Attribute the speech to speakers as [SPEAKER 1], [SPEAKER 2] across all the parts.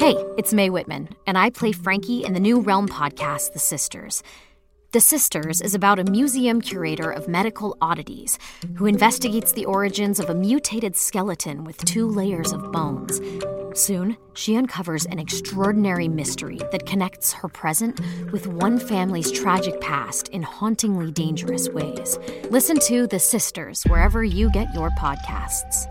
[SPEAKER 1] Hey, it's Mae Whitman, and I play Frankie in the new Realm podcast, The Sisters. The Sisters is about a museum curator of medical oddities who investigates the origins of a mutated skeleton with 2 layers of bones. Soon, she uncovers an extraordinary mystery that connects her present with one family's tragic past in hauntingly dangerous ways. Listen to The Sisters wherever you get your podcasts.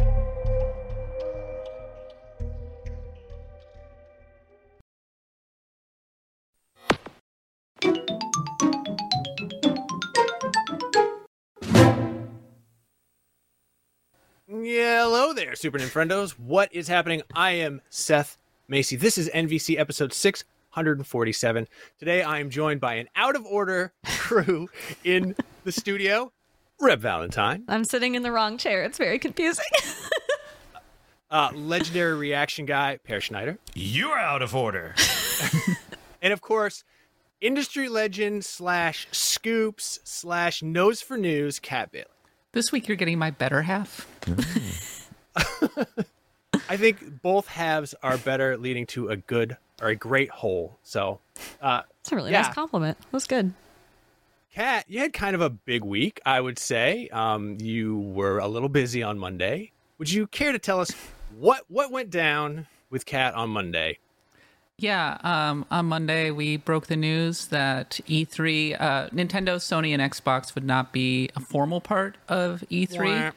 [SPEAKER 2] Hello there, Super Nintendos. What is happening? I am Seth Macy. This is NVC episode 647. Today I am joined by an out-of-order crew in the studio. Reb Valentine.
[SPEAKER 3] I'm sitting in the wrong chair. It's very confusing.
[SPEAKER 2] Legendary reaction guy, Per Schneider.
[SPEAKER 4] You're out of order.
[SPEAKER 2] And of course, industry legend / scoops / nose for news, Kat Bailey.
[SPEAKER 5] This week you're getting my better half.
[SPEAKER 2] I think both halves are better, leading to a good or a great whole. So,
[SPEAKER 3] It's a really nice compliment. That's good.
[SPEAKER 2] Kat, you had kind of a big week, I would say. You were a little busy on Monday. Would you care to tell us what went down with Kat on Monday?
[SPEAKER 5] Yeah, on Monday we broke the news that E3, Nintendo, Sony, and Xbox would not be a formal part of E3.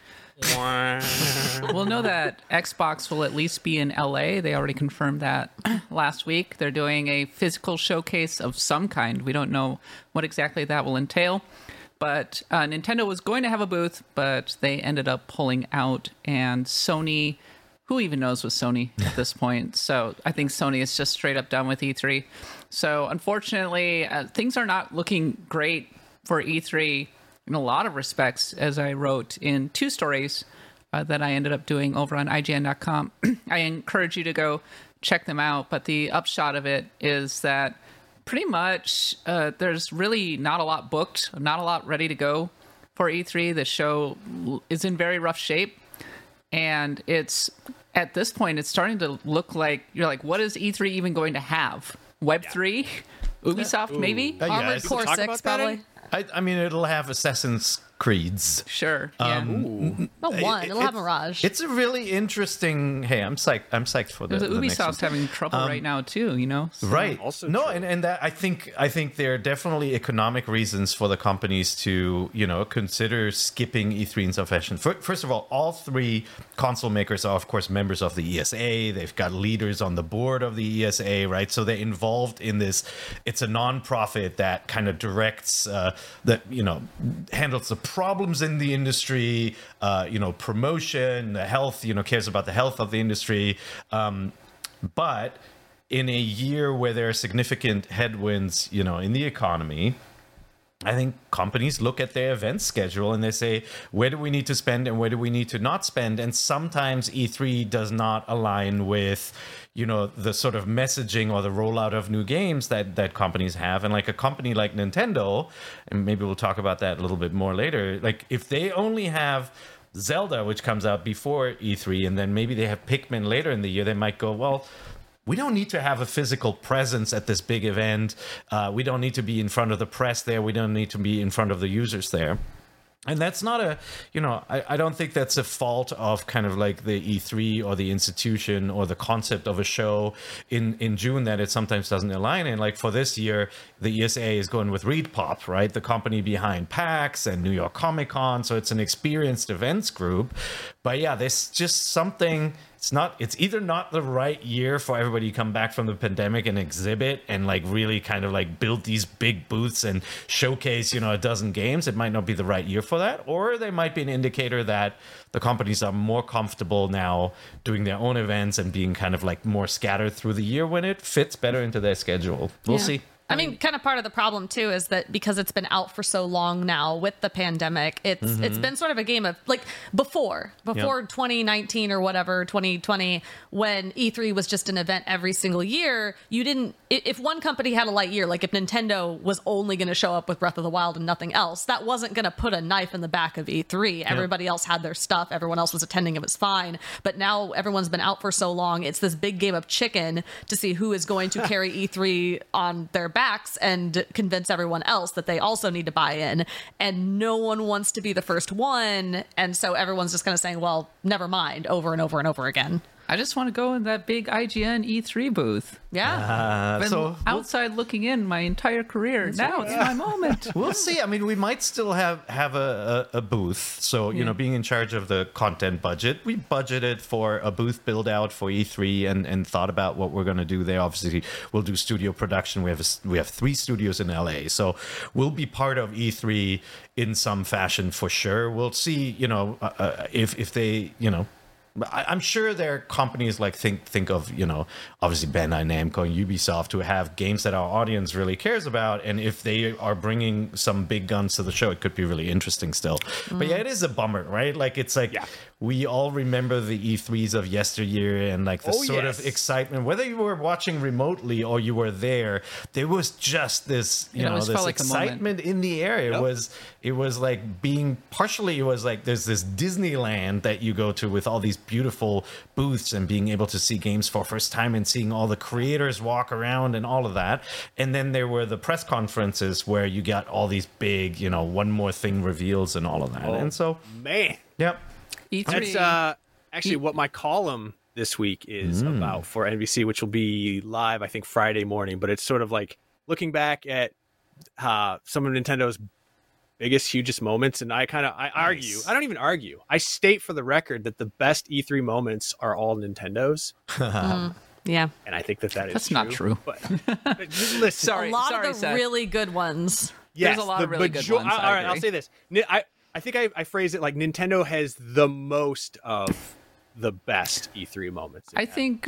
[SPEAKER 5] We'll know that Xbox will at least be in LA. They already confirmed that last week. They're doing a physical showcase of some kind. We don't know what exactly that will entail. But Nintendo was going to have a booth, but they ended up pulling out. And Sony, who even knows with Sony at this point? So I think Sony is just straight up done with E3. So unfortunately, things are not looking great for E3 in a lot of respects, as I wrote in 2 stories that I ended up doing over on IGN.com. I encourage you to go check them out. But the upshot of it is that pretty much there's really not a lot booked, not a lot ready to go for E3. The show is in very rough shape. And it's at this point, it's starting to look like you're like, what is E3 even going to have? Web3? Ubisoft, maybe?
[SPEAKER 3] Armored Core 6, probably.
[SPEAKER 4] I mean, it'll have Assassin's Creeds.
[SPEAKER 5] Sure. Yeah.
[SPEAKER 3] Not one. It'll have Mirage.
[SPEAKER 4] It's a really interesting. Hey, I'm psyched for the
[SPEAKER 5] Ubisoft's
[SPEAKER 4] next one.
[SPEAKER 5] having trouble right now too, you know. So.
[SPEAKER 4] Right.
[SPEAKER 2] Also
[SPEAKER 4] no,
[SPEAKER 2] true.
[SPEAKER 4] and that I think there are definitely economic reasons for the companies to, consider skipping E3 in some fashion. First of all 3 console makers are, of course, members of the ESA. They've got leaders on the board of the ESA, right? So they're involved in this. It's a nonprofit that kind of directs, handles the problems in the industry, promotion, the health, cares about the health of the industry. But in a year where there are significant headwinds, in the economy, I think companies look at their event schedule and they say, where do we need to spend and where do we need to not spend? And sometimes E3 does not align with, the sort of messaging or the rollout of new games that companies have. And like a company like Nintendo, and maybe we'll talk about that a little bit more later, like if they only have Zelda, which comes out before E3, and then maybe they have Pikmin later in the year, they might go, well, we don't need to have a physical presence at this big event. We don't need to be in front of the press there. We don't need to be in front of the users there. And that's not I don't think that's a fault of kind of like the E3 or the institution or the concept of a show in June that it sometimes doesn't align. And like for this year, the ESA is going with ReedPop, right? The company behind PAX and New York Comic Con. So it's an experienced events group. But yeah, there's just something. It's either not the right year for everybody to come back from the pandemic and exhibit and like really kind of like build these big booths and showcase, a dozen games. It might not be the right year for that. Or there might be an indicator that the companies are more comfortable now doing their own events and being kind of like more scattered through the year when it fits better into their schedule. We'll see.
[SPEAKER 3] I mean, kind of part of the problem too is that because it's been out for so long now with the pandemic, it's been sort of a game of like before 2019 or whatever, 2020, when E3 was just an event every single year. You didn't, if one company had a light year, like if Nintendo was only going to show up with Breath of the Wild and nothing else, that wasn't going to put a knife in the back of E3. Everybody else had their stuff. Everyone else was attending. It was fine. But now everyone's been out for so long. It's this big game of chicken to see who is going to carry E3 on their backs and convince everyone else that they also need to buy in. And no one wants to be the first one. And so everyone's just kind of saying, well, never mind, over and over and over again.
[SPEAKER 5] I just want to go in that big IGN E3 booth.
[SPEAKER 3] Yeah.
[SPEAKER 5] Been outside looking in my entire career. Now it's my moment.
[SPEAKER 4] We'll see. I mean, we might still have a booth. So, you know, being in charge of the content budget, we budgeted for a booth build out for E3 and thought about what we're going to do there. Obviously, we'll do studio production. We have 3 studios in LA. So we'll be part of E3 in some fashion for sure. We'll see, you know, if they, you know, I'm sure there are companies like think of, you know, obviously Bandai Namco and Ubisoft who have games that our audience really cares about, and if they are bringing some big guns to the show, it could be really interesting still. But yeah, it is a bummer, right? Like it's like we all remember the E3s of yesteryear and like the sort of excitement, whether you were watching remotely or you were there was just this, you know, this like excitement in the air. It was like being partially, it was like there's this Disneyland that you go to with all these beautiful booths and being able to see games for first time and seeing all the creators walk around and all of that. And then there were the press conferences where you got all these big, you know, one more thing reveals and all of that. And so,
[SPEAKER 2] man,
[SPEAKER 5] E3.
[SPEAKER 2] That's actually what my column this week is about for NBC, which will be live, I think, Friday morning. But it's sort of like looking back at some of Nintendo's biggest, hugest moments. And I argue, I don't even argue. I state for the record that the best E3 moments are all Nintendo's.
[SPEAKER 3] Yeah.
[SPEAKER 2] And I think that's
[SPEAKER 5] That's not true.
[SPEAKER 2] But listen,
[SPEAKER 3] a lot of the really good ones.
[SPEAKER 2] Yes,
[SPEAKER 5] there's a lot of really good ones.
[SPEAKER 2] All right, I'll say this. I think I phrase it like Nintendo has the most of the best E3 moments.
[SPEAKER 5] I think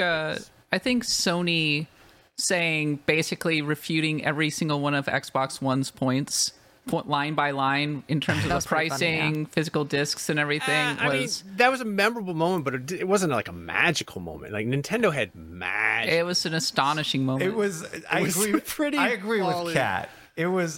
[SPEAKER 5] Sony saying, basically refuting every single one of Xbox One's points, line by line, in terms of the pricing, funny, physical discs, and everything.
[SPEAKER 2] I mean, that was a memorable moment, but it wasn't like a magical moment. Like Nintendo had magic.
[SPEAKER 5] It was an astonishing moment.
[SPEAKER 4] It was. I agree with Kat. It was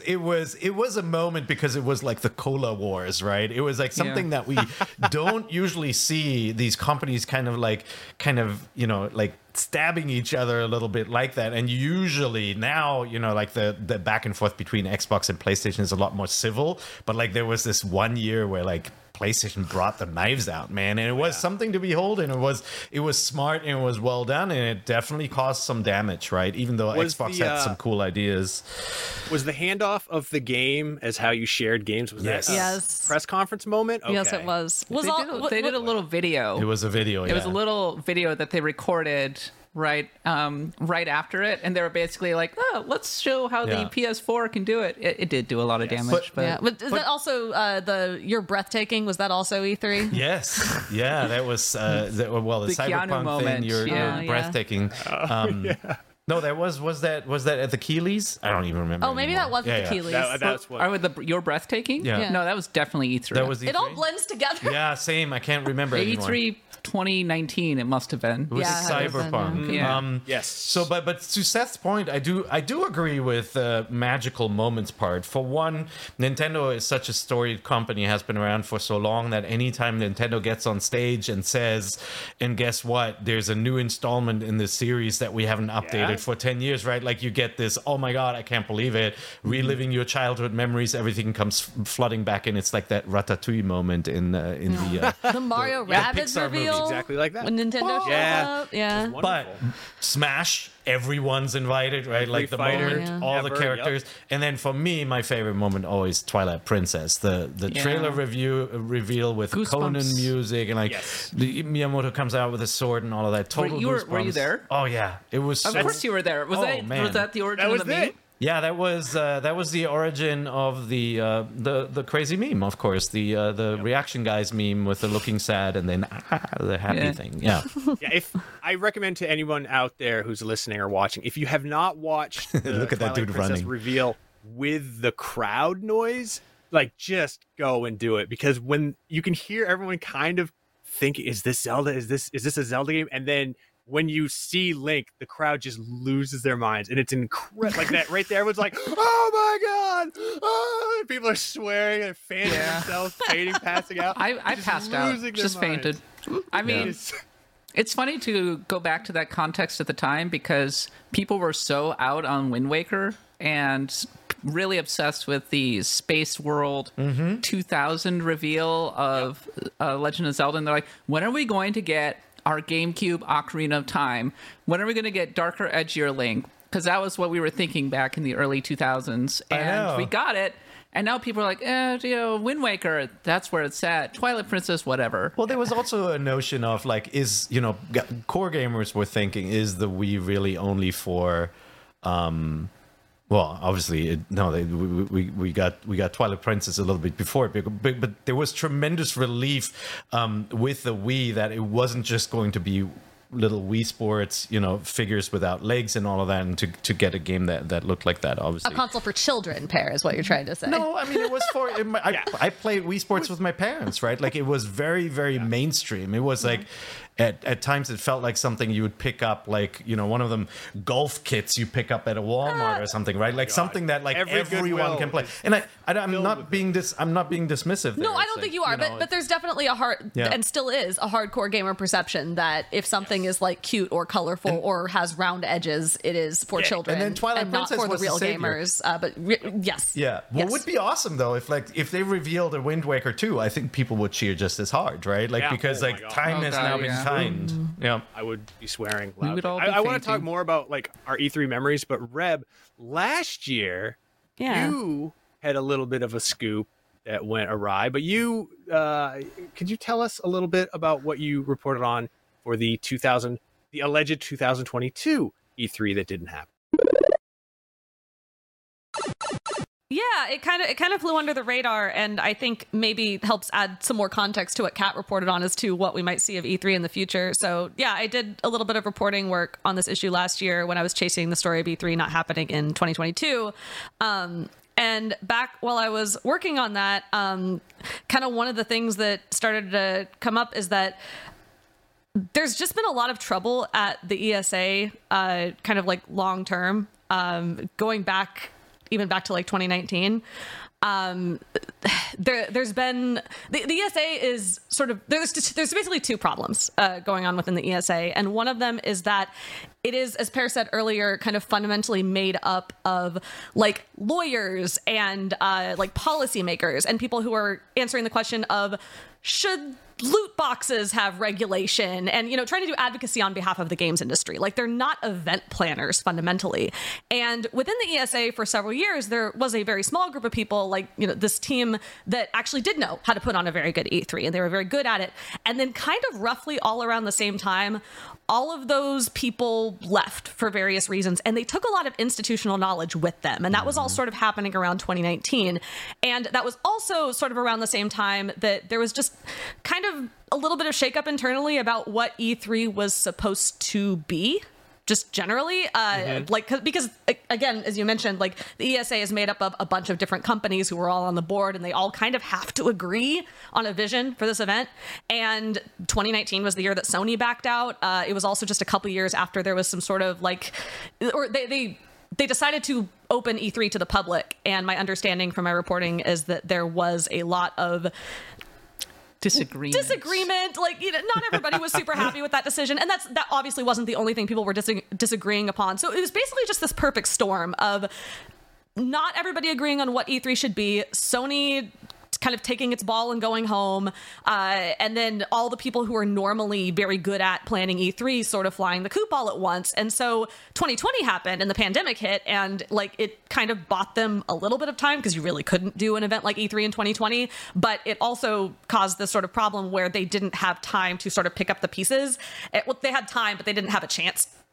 [SPEAKER 4] a moment because it was like the Cola Wars, right? It was like something that we don't usually see these companies kind of, you know, like stabbing each other a little bit like that. And usually now, you know, like the back and forth between Xbox and PlayStation is a lot more civil. But like there was this one year where like PlayStation brought the knives out, man, and it was something to behold, and it was smart and it was well done, and it definitely caused some damage, right? Even though Xbox had some cool ideas.
[SPEAKER 2] Was the handoff of the game as how you shared games? Was that a press conference moment? Okay.
[SPEAKER 3] Yes, it was.
[SPEAKER 5] They did a little video.
[SPEAKER 4] It was a video.
[SPEAKER 5] It was a little video that they recorded right after it, and they were basically like, oh, let's show how the PS4 can do it. It did do a lot of damage,
[SPEAKER 3] but is that also You're Breathtaking? Was that also E3?
[SPEAKER 4] Yes, yeah, that was the Cyberpunk
[SPEAKER 5] moment.
[SPEAKER 4] thing. You're breathtaking. No, that was that at the Keeleys? I don't even remember.
[SPEAKER 3] Oh, maybe
[SPEAKER 4] anymore.
[SPEAKER 3] that was the Keeleys.
[SPEAKER 2] That's what.
[SPEAKER 5] You're Breathtaking?
[SPEAKER 4] Yeah.
[SPEAKER 5] No, that was definitely E3.
[SPEAKER 4] That was E3?
[SPEAKER 3] It all blends together.
[SPEAKER 4] Yeah, same. I can't remember anymore.
[SPEAKER 5] E3 2019, it must have been.
[SPEAKER 4] It was Cyberpunk.
[SPEAKER 2] Yes.
[SPEAKER 4] So, but to Seth's point, I do agree with the magical moments part. For one, Nintendo is such a storied company, has been around for so long, that anytime Nintendo gets on stage and says, and guess what, there's a new installment in this series that we haven't updated for 10 years, right? Like you get this, oh my God, I can't believe it. Reliving your childhood memories, everything comes flooding back in. It's like that Ratatouille moment in the
[SPEAKER 3] Mario Rabbids reveal.
[SPEAKER 2] Exactly like that.
[SPEAKER 3] When Nintendo showed up. Yeah.
[SPEAKER 4] But Smash, everyone's invited, right? Like the moment, all the characters. And then for me, my favorite moment always Twilight Princess. The trailer reveal with
[SPEAKER 5] Goosebumps.
[SPEAKER 4] Conan music, and like Miyamoto comes out with a sword and all of that. Total goosebumps.
[SPEAKER 5] Were you there?
[SPEAKER 4] Oh yeah, it was.
[SPEAKER 5] Of course you were there. Was that the origin of the meme?
[SPEAKER 4] Yeah, that was the origin of the crazy meme, of course, the reaction guys meme with the looking sad and then the happy thing. Yeah.
[SPEAKER 2] Yeah, if I recommend to anyone out there who's listening or watching, if you have not watched the
[SPEAKER 4] Look at that
[SPEAKER 2] Twilight
[SPEAKER 4] dude
[SPEAKER 2] Princess
[SPEAKER 4] running.
[SPEAKER 2] reveal with the crowd noise, like just go and do it, because when you can hear everyone kind of think, is this Zelda? Is this a Zelda game? And then when you see Link, the crowd just loses their minds, and it's incredible. Like that right there, everyone's like, "Oh my god!" Oh! People are swearing and fanning themselves, fading, passing out.
[SPEAKER 5] I
[SPEAKER 2] just
[SPEAKER 5] passed out,
[SPEAKER 2] losing their
[SPEAKER 5] just
[SPEAKER 2] minds.
[SPEAKER 5] fainted. I mean, it's funny to go back to that context at the time because people were so out on Wind Waker and really obsessed with the Space World 2000 reveal of Legend of Zelda. And they're like, when are we going to get our GameCube Ocarina of Time? When are we going to get darker, edgier Link? Because that was what we were thinking back in the early 2000s. And we got it. And now people are like, Wind Waker, that's where it's at. Twilight Princess, whatever.
[SPEAKER 4] Well, there was also a notion of like, core gamers were thinking, is the Wii really only for, well, obviously, we got Twilight Princess a little bit before it, but there was tremendous relief with the Wii that it wasn't just going to be little Wii Sports, figures without legs and all of that, and to get a game that looked like that, obviously.
[SPEAKER 3] A console for children, Pear, is what you're trying to say.
[SPEAKER 4] No, I mean, it was for... I played Wii Sports with my parents, right? Like, it was very, very mainstream. It was like... At times it felt like something you would pick up, like, one of them golf kits you pick up at a Walmart or something, right? Like something that like everyone can play. And I'm not being dismissive there.
[SPEAKER 3] No, I don't think you are, but there's definitely and still is a hardcore gamer perception that if something is like cute or colorful or has round edges, it is for children.
[SPEAKER 4] And then Twilight Princess
[SPEAKER 3] not for
[SPEAKER 4] was
[SPEAKER 3] the real
[SPEAKER 4] the savior.
[SPEAKER 3] gamers. Yes.
[SPEAKER 4] Yeah. Well,
[SPEAKER 3] yes.
[SPEAKER 4] it would be awesome though if they revealed a Wind Waker 2. I think people would cheer just as hard, right? Like because time has now been kind. Yeah,
[SPEAKER 2] I would be swearing loudly.
[SPEAKER 5] We would all be
[SPEAKER 2] I want to talk
[SPEAKER 5] fainting.
[SPEAKER 2] more about like our E3 memories, but Reb, last year you had a little bit of a scoop that went awry. But you could you tell us a little bit about what you reported on for the alleged 2022 E3 that didn't happen?
[SPEAKER 3] Yeah, it kind of flew under the radar, and I think maybe helps add some more context to what Kat reported on as to what we might see of E3 in the future. So yeah, I did a little bit of reporting work on this issue last year when I was chasing the story of E3 not happening in 2022. And back while I was working on that, kind of one of the things that started to come up is that there's just been a lot of trouble at the ESA, kind of like long term, going back to like 2019. There's been the ESA is sort of there's basically two problems going on within the ESA, and one of them is that it is, as Pear said earlier, kind of fundamentally made up of like lawyers and like policymakers and people who are answering the question of should loot boxes have regulation, and trying to do advocacy on behalf of the games industry. Like, they're not event planners fundamentally. And within the ESA for several years, there was a very small group of people, like this team that actually did know how to put on a very good E3, and they were very good at it. And then kind of roughly all around the same time, all of those people left for various reasons, and they took a lot of institutional knowledge with them. And that was all sort of happening around 2019. And that was also sort of around the same time that there was just kind of a little bit of shakeup internally about what E3 was supposed to be. Just generally, because again, as you mentioned, like the ESA is made up of a bunch of different companies who are all on the board, and they all kind of have to agree on a vision for this event. And 2019 was the year that Sony backed out. It was also just a couple years after there was some sort of they decided to open E3 to the public. And my understanding from my reporting is that there was a lot of disagreement. Like, not everybody was super happy with that decision, and that obviously wasn't the only thing people were disagreeing upon. So it was basically just this perfect storm of not everybody agreeing on what E3 should be, Sony kind of taking its ball and going home, and then all the people who are normally very good at planning E3 sort of flying the coop all at once. And so 2020 happened and the pandemic hit, and like it kind of bought them a little bit of time because you really couldn't do an event like E3 in 2020, but it also caused this sort of problem where they didn't have time to sort of pick up the pieces. They had time, but they didn't have a chance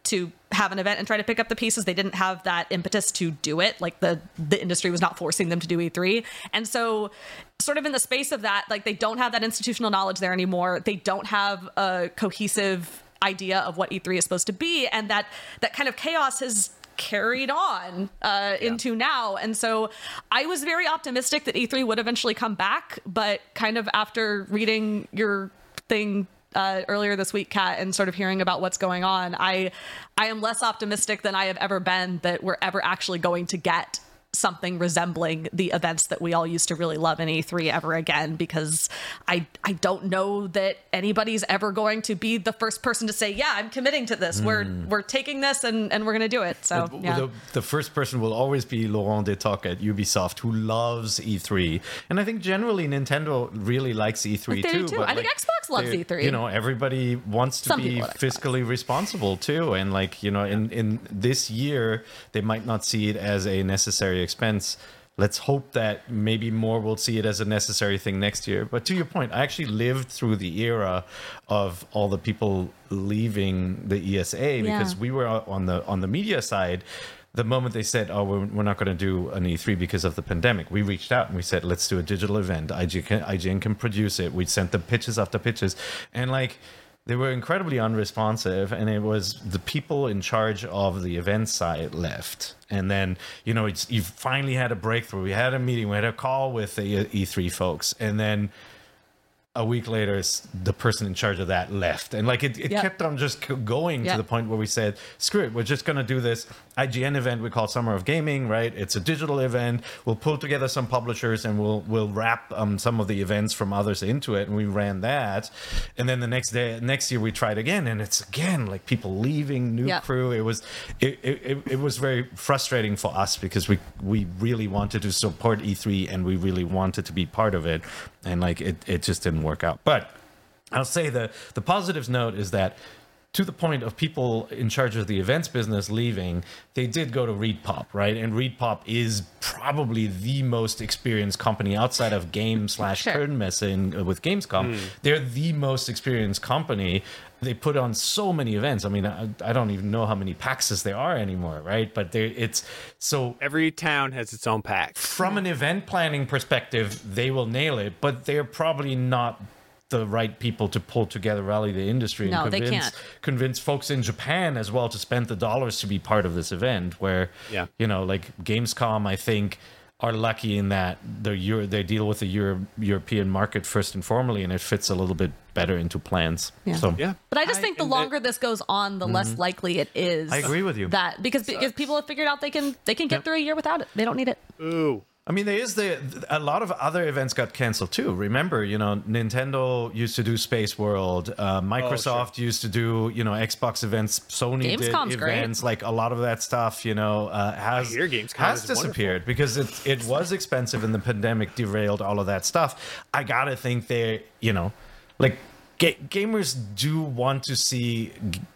[SPEAKER 3] to have an event and try to pick up the pieces. They didn't have that impetus to do it. Like the industry was not forcing them to do E3. And so sort of in the space of that, like they don't have that institutional knowledge there anymore. They don't have a cohesive idea of what E3 is supposed to be. And that kind of chaos has carried on into now. And so I was very optimistic that E3 would eventually come back, but kind of after reading your thing earlier this week, Kat, and sort of hearing about what's going on, I am less optimistic than I have ever been that we're ever actually going to get something resembling the events that we all used to really love in E3 ever again, because I don't know that anybody's ever going to be the first person to say, yeah, I'm committing to this. We're taking this and we're going to do it. So
[SPEAKER 4] the first person will always be Laurent Detoc at Ubisoft, who loves E3. And I think generally Nintendo really likes E3
[SPEAKER 3] they
[SPEAKER 4] too.
[SPEAKER 3] do too. I think Xbox loves E3.
[SPEAKER 4] You know, everybody wants to be fiscally responsible too. And like, you know, in this year, they might not see it as a necessary expense. Let's hope that maybe more will see it as a necessary thing next year. But to your point, I actually lived through the era of all the people leaving the ESA because we were on the media side. The moment they said, oh, we're not going to do an E3 because of the pandemic, we reached out and we said, let's do a digital event. IGN can produce it. We sent them pitches after pitches. And like, they were incredibly unresponsive, and it was the people in charge of the event side left. And then, you know, you finally had a breakthrough. We had a meeting, we had a call with the E3 folks, and then a week later, the person in charge of that left. And like it kept on just going to the point where we said, screw it, we're just going to do this IGN event we call Summer of Gaming, right? It's a digital event. We'll pull together some publishers and we'll wrap some of the events from others into it. And we ran that. And then the next year we tried again. And it's again like people leaving, new crew. It was very frustrating for us because we really wanted to support E3 and we really wanted to be part of it. And like it just didn't work out. But I'll say the positives note is that to the point of people in charge of the events business leaving, they did go to ReedPop, right? And ReedPop is probably the most experienced company outside of Game/Curtain Messe with Gamescom. They're the most experienced company. They put on so many events. I mean, I don't even know how many PAXs there are anymore, right? But it's so
[SPEAKER 2] every town has its own PAX.
[SPEAKER 4] From an event planning perspective, they will nail it, but they're probably not the right people to pull together, rally the industry, and convince folks in Japan as well to spend the dollars to be part of this event. Where, you know, like Gamescom, I think, are lucky in that they deal with the European market first and foremost, and it fits a little bit better into plans.
[SPEAKER 3] But I just think the longer this goes on, the less likely it is.
[SPEAKER 4] I agree with you.
[SPEAKER 3] That because people have figured out they can get through a year without it. They don't need it.
[SPEAKER 2] Ooh.
[SPEAKER 4] I mean, there is a lot of other events got canceled too. Remember, you know, Nintendo used to do Space World, Microsoft used to do, you know, Xbox events, Sony
[SPEAKER 3] Gamescom's
[SPEAKER 4] did events,
[SPEAKER 3] great.
[SPEAKER 4] like a lot of that stuff, you know, has disappeared because it was expensive and the pandemic derailed all of that stuff. I gotta think they, you know, like gamers do want to see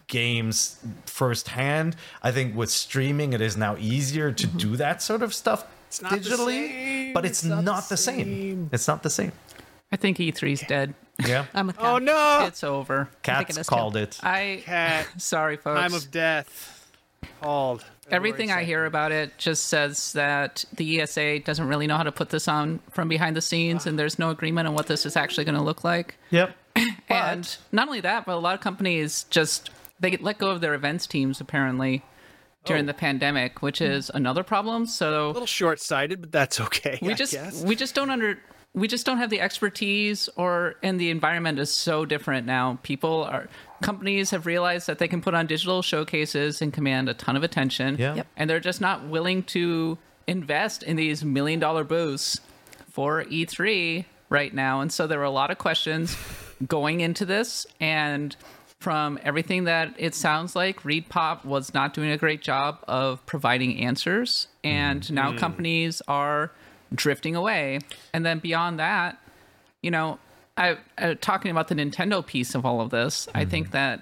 [SPEAKER 4] games firsthand. I think with streaming, it is now easier to do that sort of stuff.
[SPEAKER 2] It's not
[SPEAKER 4] digitally, but it's not the same. It's not the same.
[SPEAKER 5] I think E3's dead.
[SPEAKER 4] Yeah.
[SPEAKER 3] I'm with Kat.
[SPEAKER 2] Oh no!
[SPEAKER 5] It's over.
[SPEAKER 4] Kat's called it.
[SPEAKER 2] Kat.
[SPEAKER 5] Sorry, folks.
[SPEAKER 2] Time of death. Called.
[SPEAKER 5] Everything I hear about it just says that the ESA doesn't really know how to put this on from behind the scenes, and there's no agreement on what this is actually going to look like.
[SPEAKER 4] Yep.
[SPEAKER 5] And not only that, but a lot of companies they let go of their events teams apparently during the pandemic, which is another problem. So
[SPEAKER 2] a little short-sighted, but that's okay.
[SPEAKER 5] We just don't have the expertise, and the environment is so different now. Companies have realized that they can put on digital showcases and command a ton of attention. And they're just not willing to invest in these $1 million booths for E3 right now. And so there were a lot of questions going into this, and from everything that it sounds like, ReedPop was not doing a great job of providing answers, and now companies are drifting away. And then beyond that, you know, talking about the Nintendo piece of all of this, I think that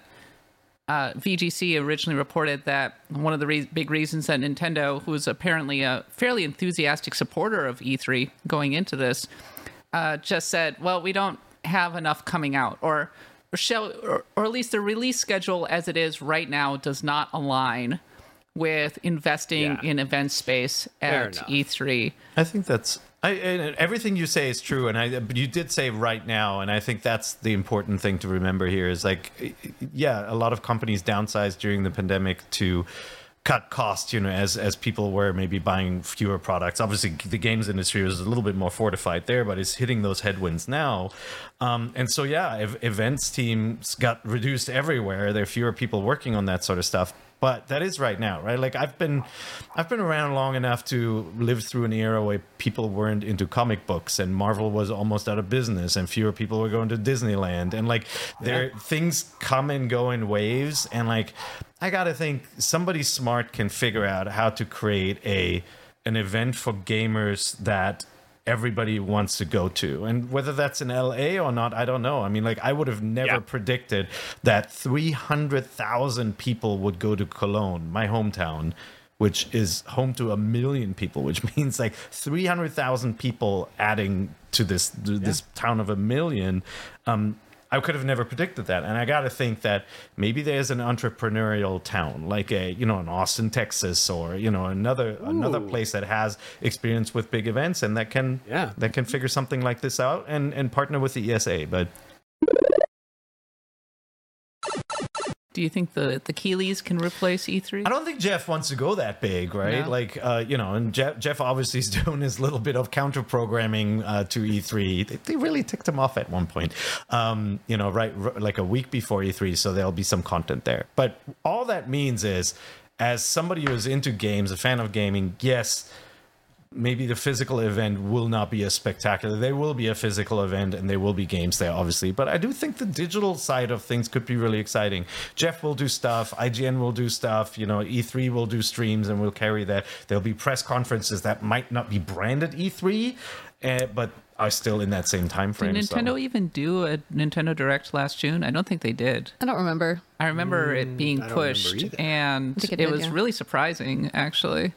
[SPEAKER 5] VGC originally reported that one of the big reasons that Nintendo, who is apparently a fairly enthusiastic supporter of E3 going into this, just said, well, we don't have enough coming out, or or at least the release schedule as it is right now does not align with investing in event space at E3.
[SPEAKER 4] I think that's and everything you say is true, but you did say right now, and I think that's the important thing to remember here is like, yeah, a lot of companies downsized during the pandemic to cut costs, as people were maybe buying fewer products. Obviously, the games industry was a little bit more fortified there, but it's hitting those headwinds now. And so, events teams got reduced everywhere. There are fewer people working on that sort of stuff. But that is right now, right? Like I've been around long enough to live through an era where people weren't into comic books and Marvel was almost out of business and fewer people were going to Disneyland. And like things come and go in waves. And like, I got to think somebody smart can figure out how to create an event for gamers that everybody wants to go to. And whether that's in LA or not, I don't know. I mean, like, I would have never predicted that 300,000 people would go to Cologne, my hometown, which is home to 1 million people, which means like 300,000 people adding to this town of 1 million. I could have never predicted that. And I got to think that maybe there's an entrepreneurial town like in Austin, Texas, or, another place that has experience with big events and that can figure something like this out and partner with the ESA. But
[SPEAKER 5] do you think the Keeleys can replace E3?
[SPEAKER 4] I don't think Jeff wants to go that big, right?
[SPEAKER 5] No.
[SPEAKER 4] Like, and Jeff obviously is doing his little bit of counter programming to E3. They really ticked him off at one point, right like a week before E3. So there'll be some content there. But all that means is, as somebody who is into games, a fan of gaming, yes, maybe the physical event will not be as spectacular. There will be a physical event and there will be games there, obviously. But I do think the digital side of things could be really exciting. Jeff will do stuff. IGN will do stuff. E3 will do streams and we'll carry that. There'll be press conferences that might not be branded E3, but are still in that same time frame.
[SPEAKER 5] Did Nintendo even do a Nintendo Direct last June? I don't think they did.
[SPEAKER 3] I don't remember.
[SPEAKER 5] I remember it being pushed, and it was really surprising, actually.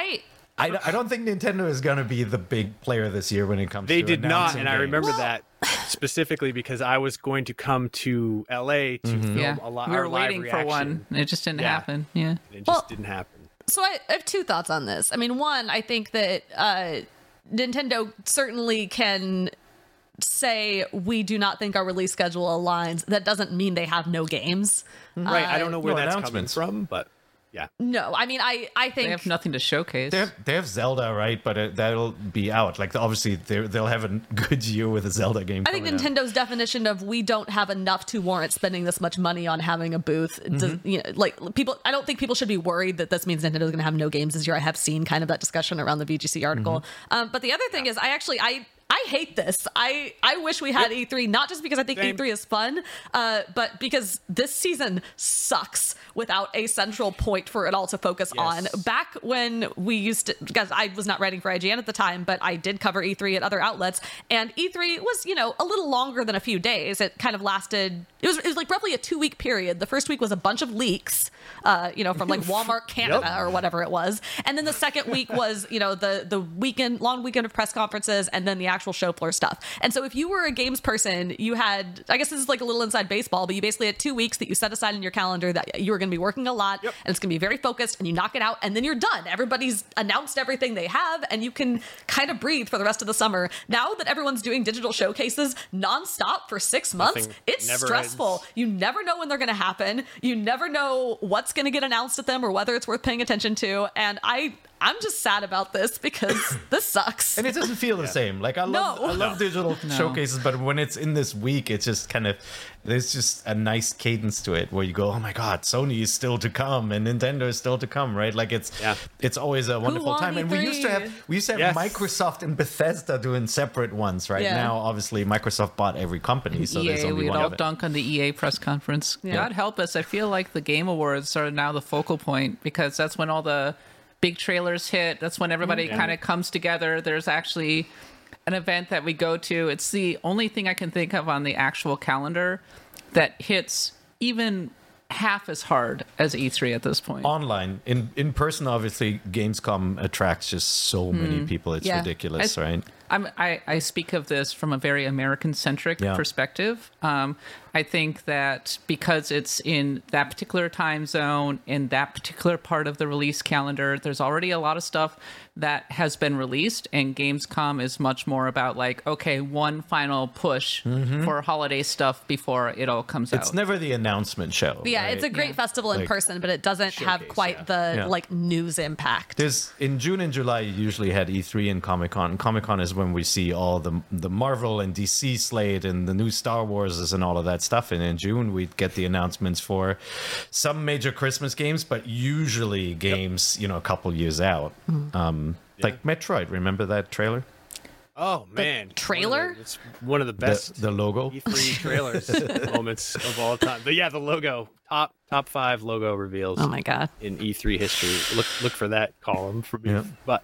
[SPEAKER 4] I don't think Nintendo is going to be the big player this year when it comes to
[SPEAKER 2] They did not, and
[SPEAKER 4] games.
[SPEAKER 2] I remember that specifically because I was going to come to LA to film a lot.
[SPEAKER 5] We were waiting for one. It just didn't happen. Yeah.
[SPEAKER 2] It just didn't happen.
[SPEAKER 3] So I have two thoughts on this. I mean, one, I think that Nintendo certainly can say we do not think our release schedule aligns. That doesn't mean they have no games.
[SPEAKER 2] Right. I don't know where that's coming
[SPEAKER 4] announcements
[SPEAKER 2] from, but yeah.
[SPEAKER 3] No, I mean, I think
[SPEAKER 5] they have nothing to showcase.
[SPEAKER 4] They have Zelda, right? But that'll be out. Like, obviously, they'll have a good year with a Zelda game.
[SPEAKER 3] I think Nintendo's definition of we don't have enough to warrant spending this much money on having a booth. People. I don't think people should be worried that this means Nintendo's going to have no games this year. I have seen kind of that discussion around the VGC article. But the other thing is, I hate this. I wish we had E3, not just because I think E3 is fun, but because this season sucks without a central point for it all to focus on. Back when we used to, because I was not writing for IGN at the time, but I did cover E3 at other outlets, and E3 was, a little longer than a few days. It kind of lasted, it was like roughly a 2-week period. The first week was a bunch of leaks, from like Walmart Canada or whatever it was. And then the second week was, the long weekend of press conferences and then the actual show floor stuff. And so if you were a games person, you had, I guess this is like a little inside baseball, but you basically had 2 weeks that you set aside in your calendar that you were going to be working a lot, and it's going to be very focused, and you knock it out, and then you're done. Everybody's announced everything they have, and you can kind of breathe for the rest of the summer. Now that everyone's doing digital showcases nonstop for 6 months, it's stressful.
[SPEAKER 2] Ends.
[SPEAKER 3] You never know when they're going to happen. You never know what's going to get announced at them or whether it's worth paying attention to. And I'm just sad about this because this sucks.
[SPEAKER 4] And it doesn't feel the same. Like, I love digital showcases, but when it's in this week, it's just kind of, there's just a nice cadence to it where you go, oh my God, Sony is still to come and Nintendo is still to come, right? Like, it's always a wonderful time. And we used to have Microsoft and Bethesda doing separate ones, right? Now, obviously, Microsoft bought every company, so there's only
[SPEAKER 5] we'd
[SPEAKER 4] one
[SPEAKER 5] all
[SPEAKER 4] of it.
[SPEAKER 5] dunk on the EA press conference. God help us. I feel like the Game Awards are now the focal point because that's when all the big trailers hit. That's when everybody kind of comes together. There's actually an event that we go to. It's the only thing I can think of on the actual calendar that hits even half as hard as E3 at this point.
[SPEAKER 4] Online. In person, obviously, Gamescom attracts just so many people. It's ridiculous, right?
[SPEAKER 5] I speak of this from a very American-centric perspective. I think that because it's in that particular time zone, in that particular part of the release calendar, there's already a lot of stuff that has been released, and Gamescom is much more about like, okay, one final push for holiday stuff before it all comes out.
[SPEAKER 4] It's never the announcement show.
[SPEAKER 3] Yeah,
[SPEAKER 4] right?
[SPEAKER 3] it's a great festival in person, but it doesn't have quite the like news impact.
[SPEAKER 4] There's in June and July you usually had E3 and Comic-Con. Comic-Con is when we see all the Marvel and DC slate and the new Star Wars and all of that stuff. And in June we'd get the announcements for some major Christmas games, but usually games, a couple years out. Like Metroid, remember that trailer?
[SPEAKER 2] Oh man,
[SPEAKER 3] trailer?
[SPEAKER 2] It's one of the best
[SPEAKER 4] the logo
[SPEAKER 2] E3 trailers moments of all time. But yeah, the logo, top 5 logo reveals.
[SPEAKER 3] Oh my god!
[SPEAKER 2] In E3 history, look for that column for me. Yeah. But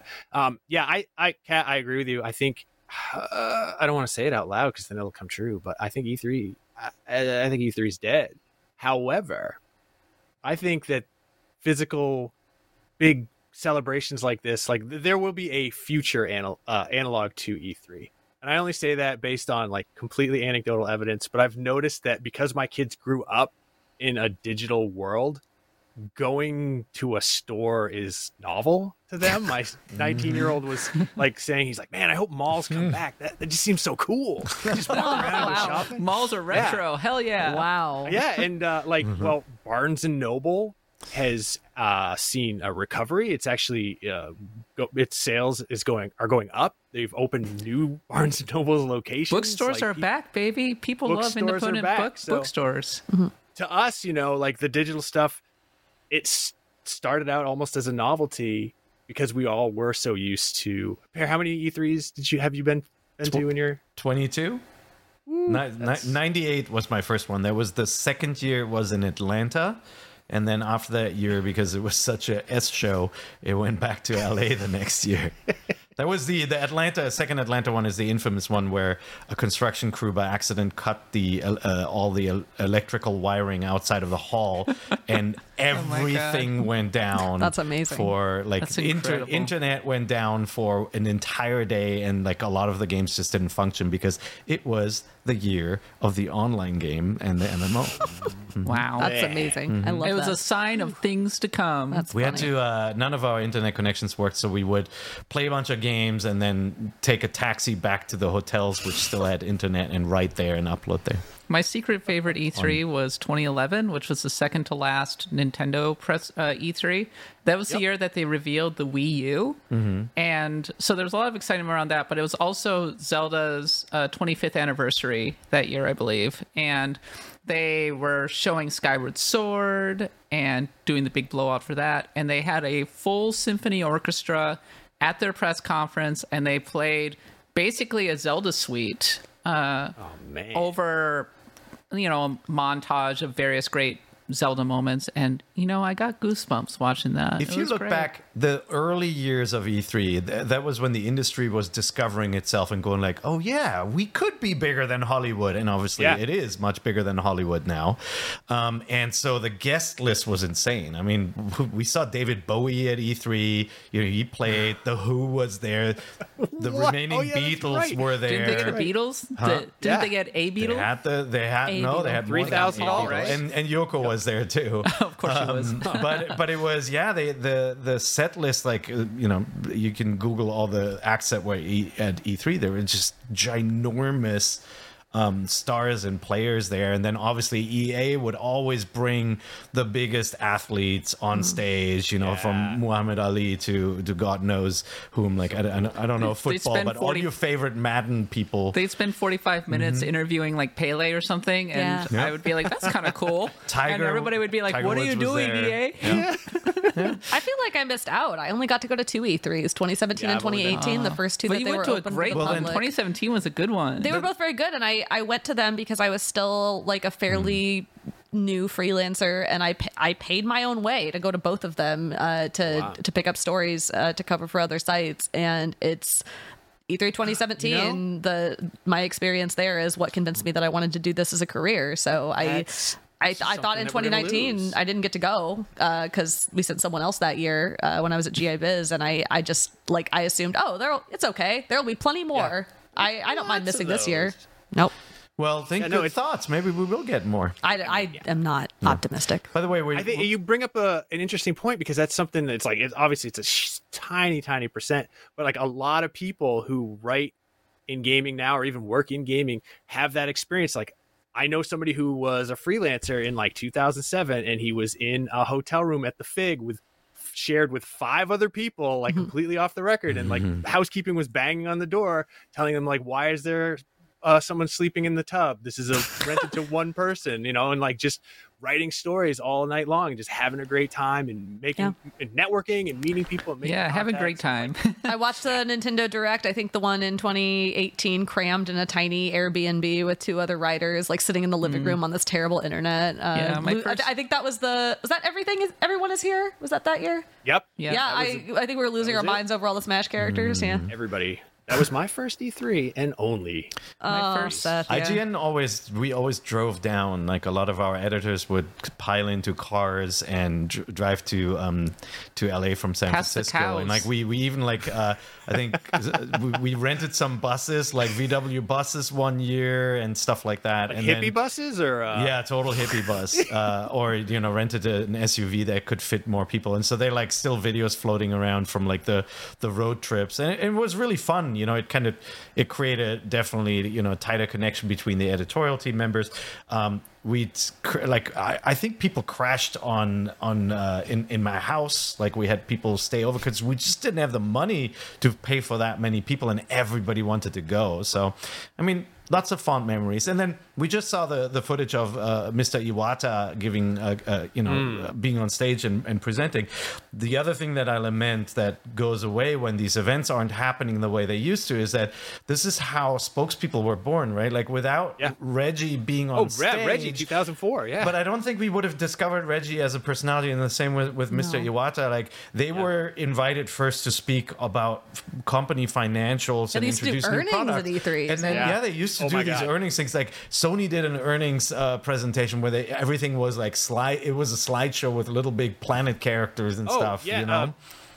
[SPEAKER 2] Kat, I agree with you. I think I don't want to say it out loud because then it'll come true. But I think E3, I think E3 is dead. However, I think that physical big celebrations like this, like there will be a future analog to E3. And I only say that based on like completely anecdotal evidence, but I've noticed that because my kids grew up in a digital world, going to a store is novel to them. My 19-year-old was like saying, he's like, man, I hope malls come back. That just seems so cool. Just walk around and shopping.
[SPEAKER 5] Malls are retro. Yeah. Hell yeah.
[SPEAKER 3] Wow.
[SPEAKER 2] Yeah. And well, Barnes and Noble has seen a recovery. It's actually its sales are going up. They've opened new Barnes and Noble locations.
[SPEAKER 5] Bookstores are back, baby. People love independent bookstores.
[SPEAKER 2] To us, like the digital stuff, it started out almost as a novelty because we all were so used to. How many E3s have you been to in your
[SPEAKER 4] 22? 98 was my first one. That was the second year was in Atlanta. And then after that year, because it was such a S show, it went back to LA the next year. That was the second Atlanta one is the infamous one where a construction crew by accident cut all the electrical wiring outside of the hall, and everything went down.
[SPEAKER 3] That's amazing.
[SPEAKER 4] For like internet went down for an entire day, and like a lot of the games just didn't function because it was the year of the online game and the MMO.
[SPEAKER 5] Wow,
[SPEAKER 3] that's amazing. I love that.
[SPEAKER 5] It was a sign of things to come.
[SPEAKER 3] That's
[SPEAKER 4] we
[SPEAKER 3] funny.
[SPEAKER 4] had to none of our internet connections worked, so we would play a bunch of games and then take a taxi back to the hotels which still had internet and write there and upload there.
[SPEAKER 5] My secret favorite E3 was 2011, which was the second to last Nintendo press E3. That was the year that they revealed the Wii U. And so there's a lot of excitement around that, but it was also Zelda's 25th anniversary that year, I believe. And they were showing Skyward Sword and doing the big blowout for that. And they had a full symphony orchestra at their press conference, and they played basically a Zelda suite over a montage of various great Zelda moments, and I got goosebumps watching that.
[SPEAKER 4] If you look back, the early years of E3, that was when the industry was discovering itself and going like, oh yeah, we could be bigger than Hollywood, and obviously it is much bigger than Hollywood now. And so the guest list was insane. I mean, we saw David Bowie at E3. He played. The Who was there. The remaining Beatles were there.
[SPEAKER 5] Didn't they get the Beatles? Didn't they get a Beatle?
[SPEAKER 4] They had
[SPEAKER 2] 3,000 all right,
[SPEAKER 4] and Yoko was there too.
[SPEAKER 5] Of course she was.
[SPEAKER 4] but it was the set list, like you can Google all the acts that were at E3. There were just ginormous stars and players there, and then obviously EA would always bring the biggest athletes on stage, from Muhammad Ali to God knows whom. Like I don't know football, but all your favorite Madden people.
[SPEAKER 5] They'd spend 45 minutes interviewing like Pele or something, and I would be like, "That's kind of cool." And everybody would be like, "What are you doing, EA?"
[SPEAKER 3] I feel like I missed out. I only got to go to 2 E3s, 2017 and 2018, the first two that they were open to the public.
[SPEAKER 5] Well, then 2017 was a good one.
[SPEAKER 3] They were both very good, and I went to them because I was still like a fairly new freelancer, and I paid my own way to go to both of them to pick up stories to cover for other sites, and it's E3 2017. My experience there is what convinced me that I wanted to do this as a career. So I thought in
[SPEAKER 2] that we're gonna
[SPEAKER 3] 2019
[SPEAKER 2] lose.
[SPEAKER 3] I didn't get to go because we sent someone else that year when I was at GI Biz, and I just like I assumed, it's okay, there'll be plenty more. I don't mind
[SPEAKER 2] Lots of
[SPEAKER 3] missing this year.
[SPEAKER 2] those.
[SPEAKER 3] Nope,
[SPEAKER 4] Well, think good thoughts. Maybe we will get more.
[SPEAKER 3] I am not optimistic.
[SPEAKER 4] By the way,
[SPEAKER 2] I think you bring up an interesting point, because that's something that's like, obviously it's a tiny percent, but like a lot of people who write in gaming now or even work in gaming have that experience. Like, I know somebody who was a freelancer in like 2007, and he was in a hotel room at the Fig shared with 5 other people, like completely off the record, and like housekeeping was banging on the door telling them like, why is there someone sleeping in the tub? This is rented to one person, and like just writing stories all night long and just having a great time and making and networking and meeting people and making
[SPEAKER 5] have a great
[SPEAKER 2] contacts.
[SPEAKER 5] time.
[SPEAKER 3] I watched the Nintendo Direct. I think the one in 2018 crammed in a tiny Airbnb with 2 other writers, like sitting in the living room on this terrible internet. I think that was was that everything? Everyone is here? Was that year?
[SPEAKER 2] Yep.
[SPEAKER 3] Yeah, I think we were losing our minds over all the Smash characters. Yeah.
[SPEAKER 2] Everybody. That was my first E3 and only.
[SPEAKER 5] My first
[SPEAKER 3] Seth, yeah.
[SPEAKER 4] IGN we always drove down. Like a lot of our editors would pile into cars and drive to LA from San
[SPEAKER 5] Past the
[SPEAKER 4] Francisco,
[SPEAKER 5] cows.
[SPEAKER 4] and like we even like I think we rented some buses, like VW buses one year and stuff like that.
[SPEAKER 2] Like
[SPEAKER 4] and
[SPEAKER 2] hippie
[SPEAKER 4] then,
[SPEAKER 2] buses or
[SPEAKER 4] yeah, total hippie bus, or rented an SUV that could fit more people, and so they're like still videos floating around from like the road trips, and it was really fun. It created definitely a tighter connection between the editorial team members. I think people crashed in my house. Like we had people stay over because we just didn't have the money to pay for that many people, and everybody wanted to go. So, I mean, lots of fond memories. And then we just saw the footage of Mr. Iwata giving, being on stage and presenting. The other thing that I lament that goes away when these events aren't happening the way they used to is that this is how spokespeople were born, right? Like without Reggie being on stage.
[SPEAKER 2] Reggie, 2004, yeah.
[SPEAKER 4] But I don't think we would have discovered Reggie as a personality in the same way with Mr. Iwata. Like they were invited first to speak about company financials and
[SPEAKER 3] they used to do
[SPEAKER 4] introduce new
[SPEAKER 3] earnings
[SPEAKER 4] products.
[SPEAKER 3] at E3,
[SPEAKER 4] And then they used to do these earnings things. Like Sony did an earnings presentation where everything was like it was a slideshow with little big planet characters and stuff.
[SPEAKER 2] Yeah,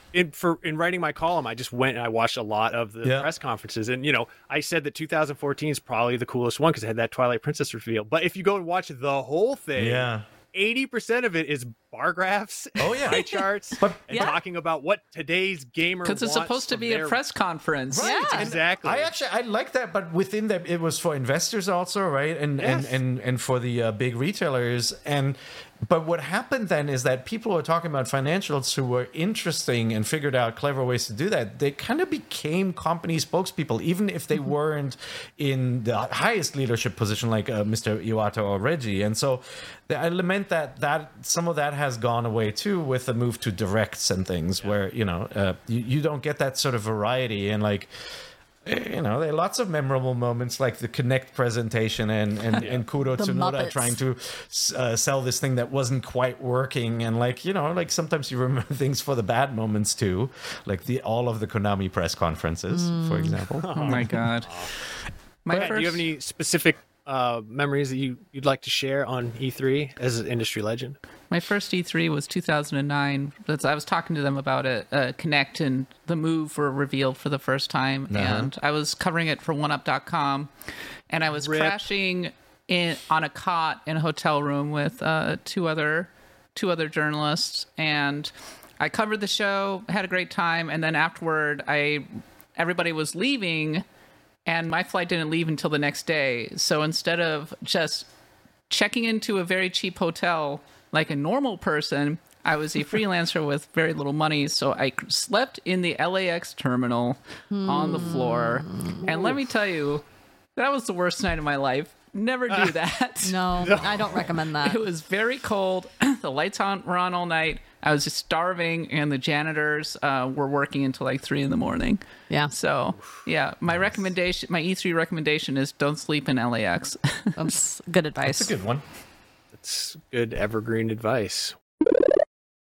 [SPEAKER 2] in writing my column, I just went and I watched a lot of the press conferences, and I said that 2014 is probably the coolest one because it had that Twilight Princess reveal. But if you go and watch the whole thing, 80% of it is bar graphs, pie charts, and talking about what today's gamer wants.
[SPEAKER 5] Because it's supposed to be a press conference.
[SPEAKER 4] Right,
[SPEAKER 3] Yeah.
[SPEAKER 2] Exactly.
[SPEAKER 4] I like that, but within that, it was for investors also, right? And for the big retailers. But what happened then is that people who were talking about financials who were interesting and figured out clever ways to do that, they kind of became company spokespeople, even if they weren't in the highest leadership position like Mr. Iwata or Reggie. And so I lament that some of that has gone away too with the move to directs and things where, you don't get that sort of variety. And like, there are lots of memorable moments like the Kinect presentation and Kuro Tsunoda
[SPEAKER 3] Muppets.
[SPEAKER 4] trying to sell this thing that wasn't quite working, and like sometimes you remember things for the bad moments too, like all of the Konami press conferences, for example.
[SPEAKER 5] Oh my god.
[SPEAKER 2] Do you have any specific memories that you'd like to share on E3 as an industry legend?
[SPEAKER 5] My first E3 was 2009. I was talking to them about it. Kinect and the Move were revealed for the first time, and I was covering it for OneUp.com, and I was crashing on a cot in a hotel room with two other journalists, and I covered the show, had a great time, and then afterward, everybody was leaving, and my flight didn't leave until the next day. So instead of just checking into a very cheap hotel like a normal person, I was a freelancer with very little money, so I slept in the LAX terminal on the floor. And let me tell you, that was the worst night of my life. Never do that.
[SPEAKER 3] No, I don't recommend that.
[SPEAKER 5] It was very cold. The lights were on all night. I was just starving, and the janitors were working until like 3 a.m.
[SPEAKER 3] Yeah.
[SPEAKER 5] So, my recommendation, my E3 recommendation is don't sleep in LAX.
[SPEAKER 3] That's good advice.
[SPEAKER 4] That's a good one.
[SPEAKER 2] It's good evergreen advice.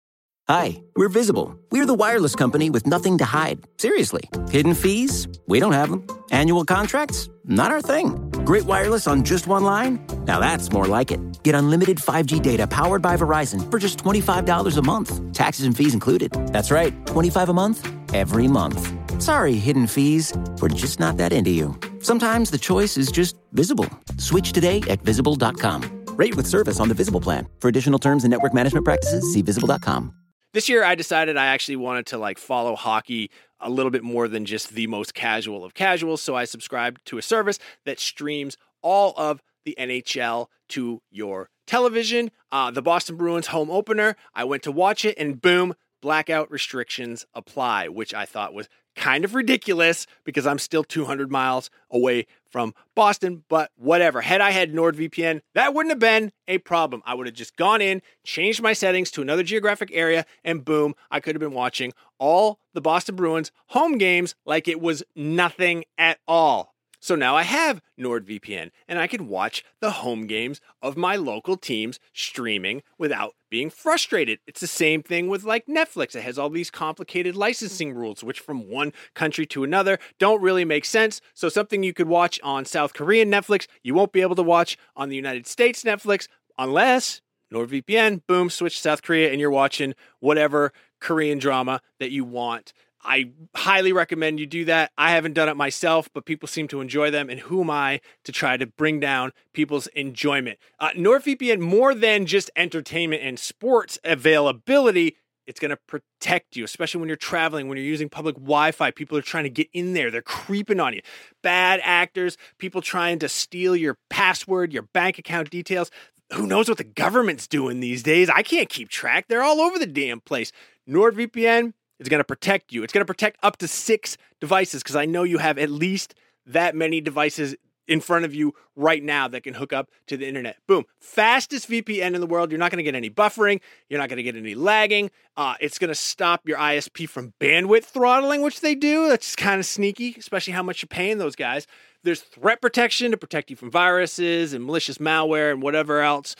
[SPEAKER 6] Hi, we're Visible. We're the wireless company with nothing to hide. Seriously. Hidden fees? We don't have them. Annual contracts? Not our thing. Great wireless on just one line? Now that's more like it. Get unlimited 5G data powered by Verizon for just $25 a month. Taxes and fees included. That's right, $25 a month, every month. Sorry, hidden fees. We're just not that into you. Sometimes the choice is just Visible. Switch today at Visible.com. Rate with service on the Visible plan. For additional terms and network management practices, see Visible.com.
[SPEAKER 2] This year, I decided I actually wanted to follow hockey a little bit more than just the most casual of casuals. So I subscribed to a service that streams all of the NHL to your television. The Boston Bruins home opener, I went to watch it, and boom, blackout restrictions apply, which I thought was kind of ridiculous because I'm still 200 miles away from Boston, but whatever. Had I had NordVPN, that wouldn't have been a problem. I would have just gone in, changed my settings to another geographic area, and boom, I could have been watching all the Boston Bruins home games like it was nothing at all. So now I have NordVPN, and I can watch the home games of my local teams streaming without being frustrated. It's the same thing with Netflix. It has all these complicated licensing rules, which from one country to another don't really make sense. So something you could watch on South Korean Netflix, you won't be able to watch on the United States Netflix unless NordVPN, boom, switch to South Korea, and you're watching whatever Korean drama that you want. I highly recommend you do that. I haven't done it myself, but people seem to enjoy them, and who am I to try to bring down people's enjoyment? NordVPN, more than just entertainment and sports availability, it's going to protect you, especially when you're traveling, when you're using public Wi-Fi. People are trying to get in there. They're creeping on you. Bad actors, people trying to steal your password, your bank account details. Who knows what the government's doing these days? I can't keep track. They're all over the damn place. NordVPN, it's going to protect you. It's going to protect up to 6 devices because I know you have at least that many devices in front of you right now that can hook up to the internet. Boom. Fastest VPN in the world. You're not going to get any buffering. You're not going to get any lagging. It's going to stop your ISP from bandwidth throttling, which they do. That's kind of sneaky, especially how much you're paying those guys. There's threat protection to protect you from viruses and malicious malware and whatever else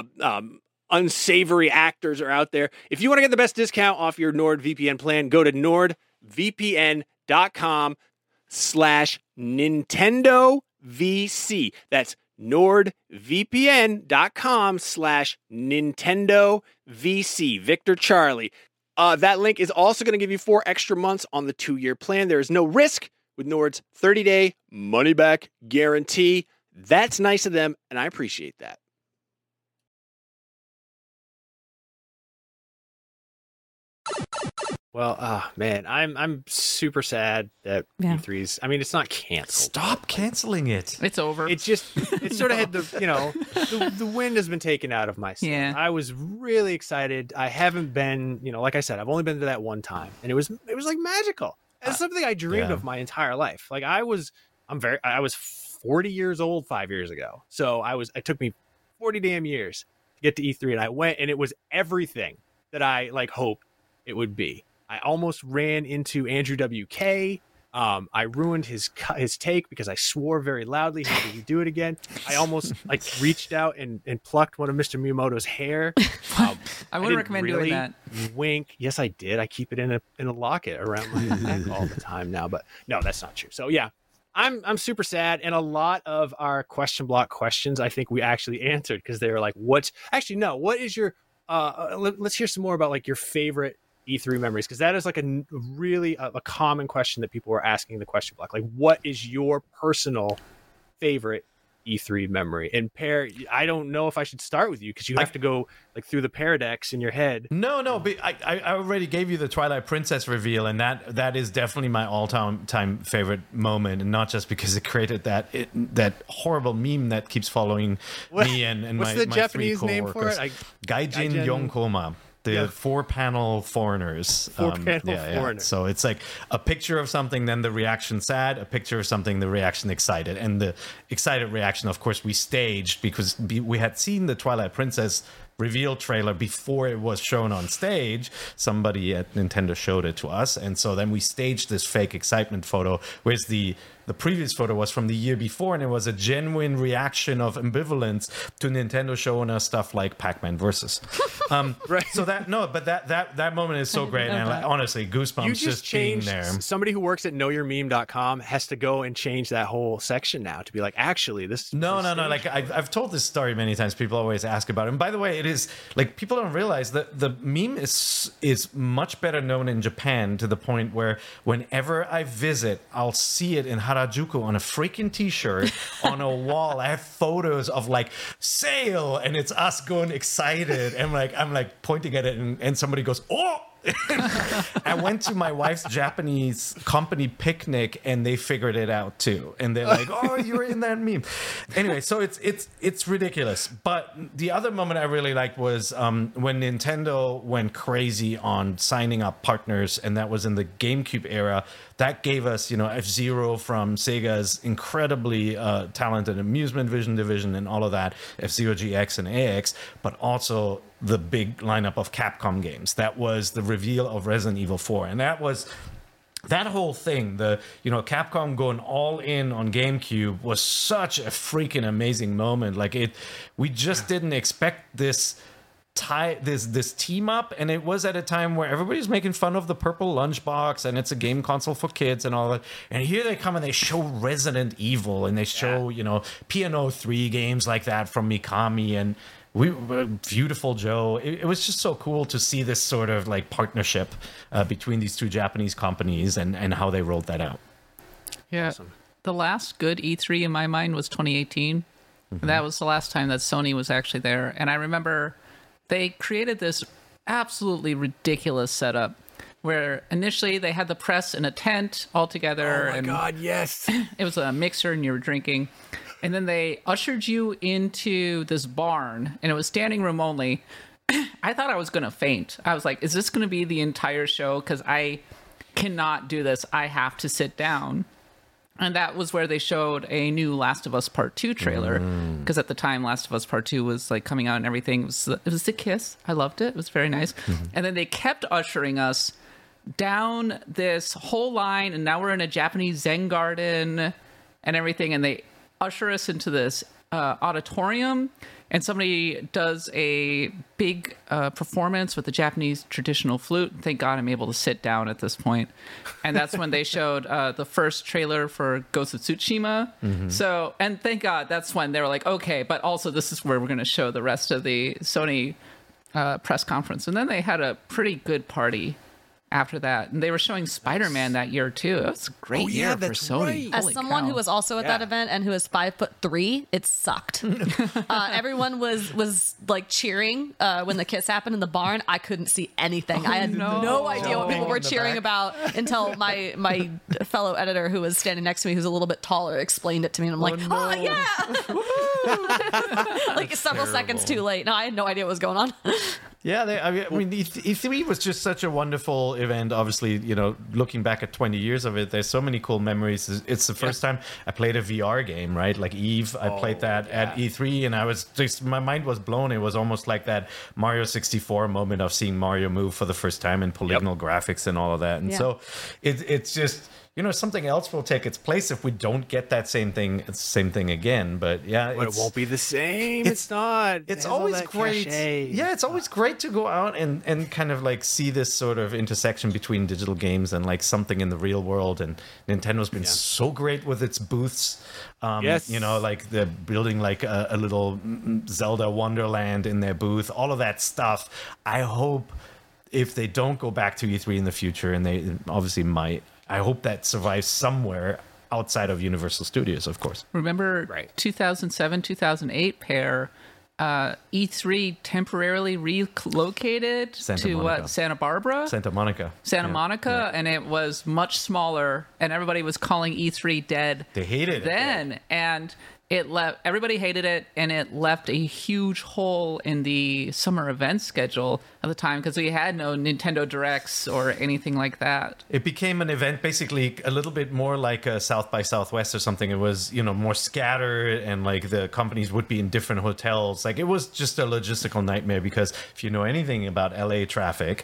[SPEAKER 2] unsavory actors are out there. If you want to get the best discount off your NordVPN plan, go to nordvpn.com/NintendoVC. That's nordvpn.com/NintendoVC. Victor Charlie. That link is also going to give you 4 extra months on the 2-year plan. There is no risk with Nord's 30-day money-back guarantee. That's nice of them, and I appreciate that. Well, man, I'm super sad that E3's. I mean, it's not canceled.
[SPEAKER 4] Stop canceling it.
[SPEAKER 5] It's over.
[SPEAKER 2] It sort of had the wind has been taken out of my sail.
[SPEAKER 5] Yeah.
[SPEAKER 2] I was really excited. I haven't been, like I said, I've only been to that one time, and it was like magical. It's something I dreamed of my entire life. Like I was 40 years old 5 years ago. So it took me 40 damn years to get to E3, and I went, and it was everything that I hoped it would be. I almost ran into Andrew WK. I ruined his take because I swore very loudly. How did he do it again? I almost reached out and plucked one of Mr. Miyamoto's hair.
[SPEAKER 5] I wouldn't recommend doing that.
[SPEAKER 2] Wink. Yes, I did. I keep it in a locket around my neck all the time now. But no, that's not true. So yeah, I'm super sad. And a lot of our question block questions, I think we actually answered because they were like, what is your let's hear some more about your favorite E3 memories, because that is a really a common question that people were asking in the question block. What is your personal favorite E3 memory? And Pear, I don't know if I should start with you because you have to go through the Paradex in your head.
[SPEAKER 4] No, but I already gave you the Twilight Princess reveal, and that is definitely my all-time favorite moment, and not just because it created that horrible meme that keeps following me and my
[SPEAKER 2] what's the Japanese
[SPEAKER 4] 3
[SPEAKER 2] name for it?
[SPEAKER 4] Gaijin Yonkoma. The 4-panel foreigners.
[SPEAKER 2] 4-panel foreigners.
[SPEAKER 4] So it's a picture of something, then the reaction sad, a picture of something, the reaction excited. And the excited reaction, of course, we staged because we had seen the Twilight Princess reveal trailer before it was shown on stage. Somebody at Nintendo showed it to us. And so then we staged this fake excitement photo, whereas the the previous photo was from the year before, and it was a genuine reaction of ambivalence to Nintendo showing us stuff like Pac-Man Versus.
[SPEAKER 2] Right.
[SPEAKER 4] So that moment is so great, and like, honestly, goosebumps
[SPEAKER 2] You
[SPEAKER 4] just being
[SPEAKER 2] changed.
[SPEAKER 4] there.
[SPEAKER 2] Somebody who works at knowyourmeme.com has to go and change that whole section now to be like, actually, this.
[SPEAKER 4] No. Like I've told this story many times. People always ask about it. And by the way, it is like people don't realize that the meme is much better known in Japan, to the point where whenever I visit, I'll see it in Harajuku on a freaking T-shirt on a wall. I have photos of like sale, and it's us going excited, and I'm like pointing at it, and somebody goes, "Oh!" I went to my wife's Japanese company picnic, and they figured it out too, and they're like, "Oh, you're in that meme." Anyway, so it's ridiculous. But the other moment I really liked was when Nintendo went crazy on signing up partners, and that was in the GameCube era. That gave us, F-Zero from Sega's incredibly talented Amusement Vision division and all of that, F-Zero GX and AX, but also the big lineup of Capcom games. That was the reveal of Resident Evil 4. And that whole thing, Capcom going all in on GameCube, was such a freaking amazing moment. Like we just didn't expect this team up, and it was at a time where everybody's making fun of the purple lunchbox, and it's a game console for kids and all that. And here they come and they show Resident Evil, and they show P&O 3 games like that from Mikami, and Beautiful Joe. It was just so cool to see this sort of like partnership between these two Japanese companies and how they rolled that out.
[SPEAKER 5] Yeah.
[SPEAKER 2] Awesome.
[SPEAKER 5] The last good E3 in my mind was 2018. Mm-hmm. That was the last time that Sony was actually there. And I remember they created this absolutely ridiculous setup where initially they had the press in a tent all together.
[SPEAKER 2] Oh my God, yes.
[SPEAKER 5] It was a mixer and you were drinking. And then they ushered you into this barn, and it was standing room only. I thought I was going to faint. I was like, is this going to be the entire show? Because I cannot do this. I have to sit down. And that was where they showed a new Last of Us Part 2 trailer. Because at the time, Last of Us Part 2 was like coming out and everything. It was a kiss. I loved it. It was very nice. And then they kept ushering us down this whole line. And now we're in a Japanese Zen garden and everything. And they usher us into this auditorium, and somebody does a big performance with the Japanese traditional flute. Thank God I'm able to sit down at this point. And that's when they showed the first trailer for Ghost of Tsushima. So, and thank God that's when they were like, okay, but also this is where we're going to show the rest of the Sony press conference. And then they had a pretty good party after that, and they were showing Spider-Man that year too. It was a great year for Sony.
[SPEAKER 2] Right.
[SPEAKER 3] As
[SPEAKER 5] Holy
[SPEAKER 3] someone
[SPEAKER 5] cow.
[SPEAKER 3] who was also at that event and who is 5'3", it sucked. Everyone was like cheering when the kiss happened in the barn. I couldn't see anything. I had no idea what people were cheering about until my fellow editor, who was standing next to me, who's a little bit taller, explained it to me, and I'm like, oh yeah, like several seconds too late. No, I had no idea what was going on.
[SPEAKER 4] Yeah, I mean, E3 was just such a wonderful event. Obviously, looking back at 20 years of it, there's so many cool memories. It's the first time I played a VR game, right? Like Eve, I played that at E3, and I was just, my mind was blown. It was almost like that Mario 64 moment of seeing Mario move for the first time in polygonal graphics and all of that. And so it's just, something else will take its place if we don't get that same thing again. But yeah,
[SPEAKER 2] But it won't be the same. It's not.
[SPEAKER 4] It's
[SPEAKER 2] There's all
[SPEAKER 4] always
[SPEAKER 2] that
[SPEAKER 4] great.
[SPEAKER 2] cachet.
[SPEAKER 4] Yeah, it's always great to go out and kind of like see this sort of intersection between digital games and like something in the real world. And Nintendo's been so great with its booths.
[SPEAKER 2] Yes.
[SPEAKER 4] Like they're building like a little Zelda Wonderland in their booth, all of that stuff. I hope if they don't go back to E3 in the future, and they obviously might, I hope that survives somewhere outside of Universal Studios, of course.
[SPEAKER 5] Remember 2007, 2008 pair, E3 temporarily relocated to
[SPEAKER 4] Monica.
[SPEAKER 5] Santa Barbara?
[SPEAKER 4] Santa Monica.
[SPEAKER 5] Santa Monica, and it was much smaller, and everybody was calling E3 dead.
[SPEAKER 4] They hated it
[SPEAKER 5] then, and it left. Everybody hated it, and it left a huge hole in the summer event schedule at the time because we had no Nintendo Directs or anything like that.
[SPEAKER 4] It became an event basically a little bit more like a South by Southwest or something. It was, more scattered, and like the companies would be in different hotels. Like it was just a logistical nightmare because if you know anything about LA traffic,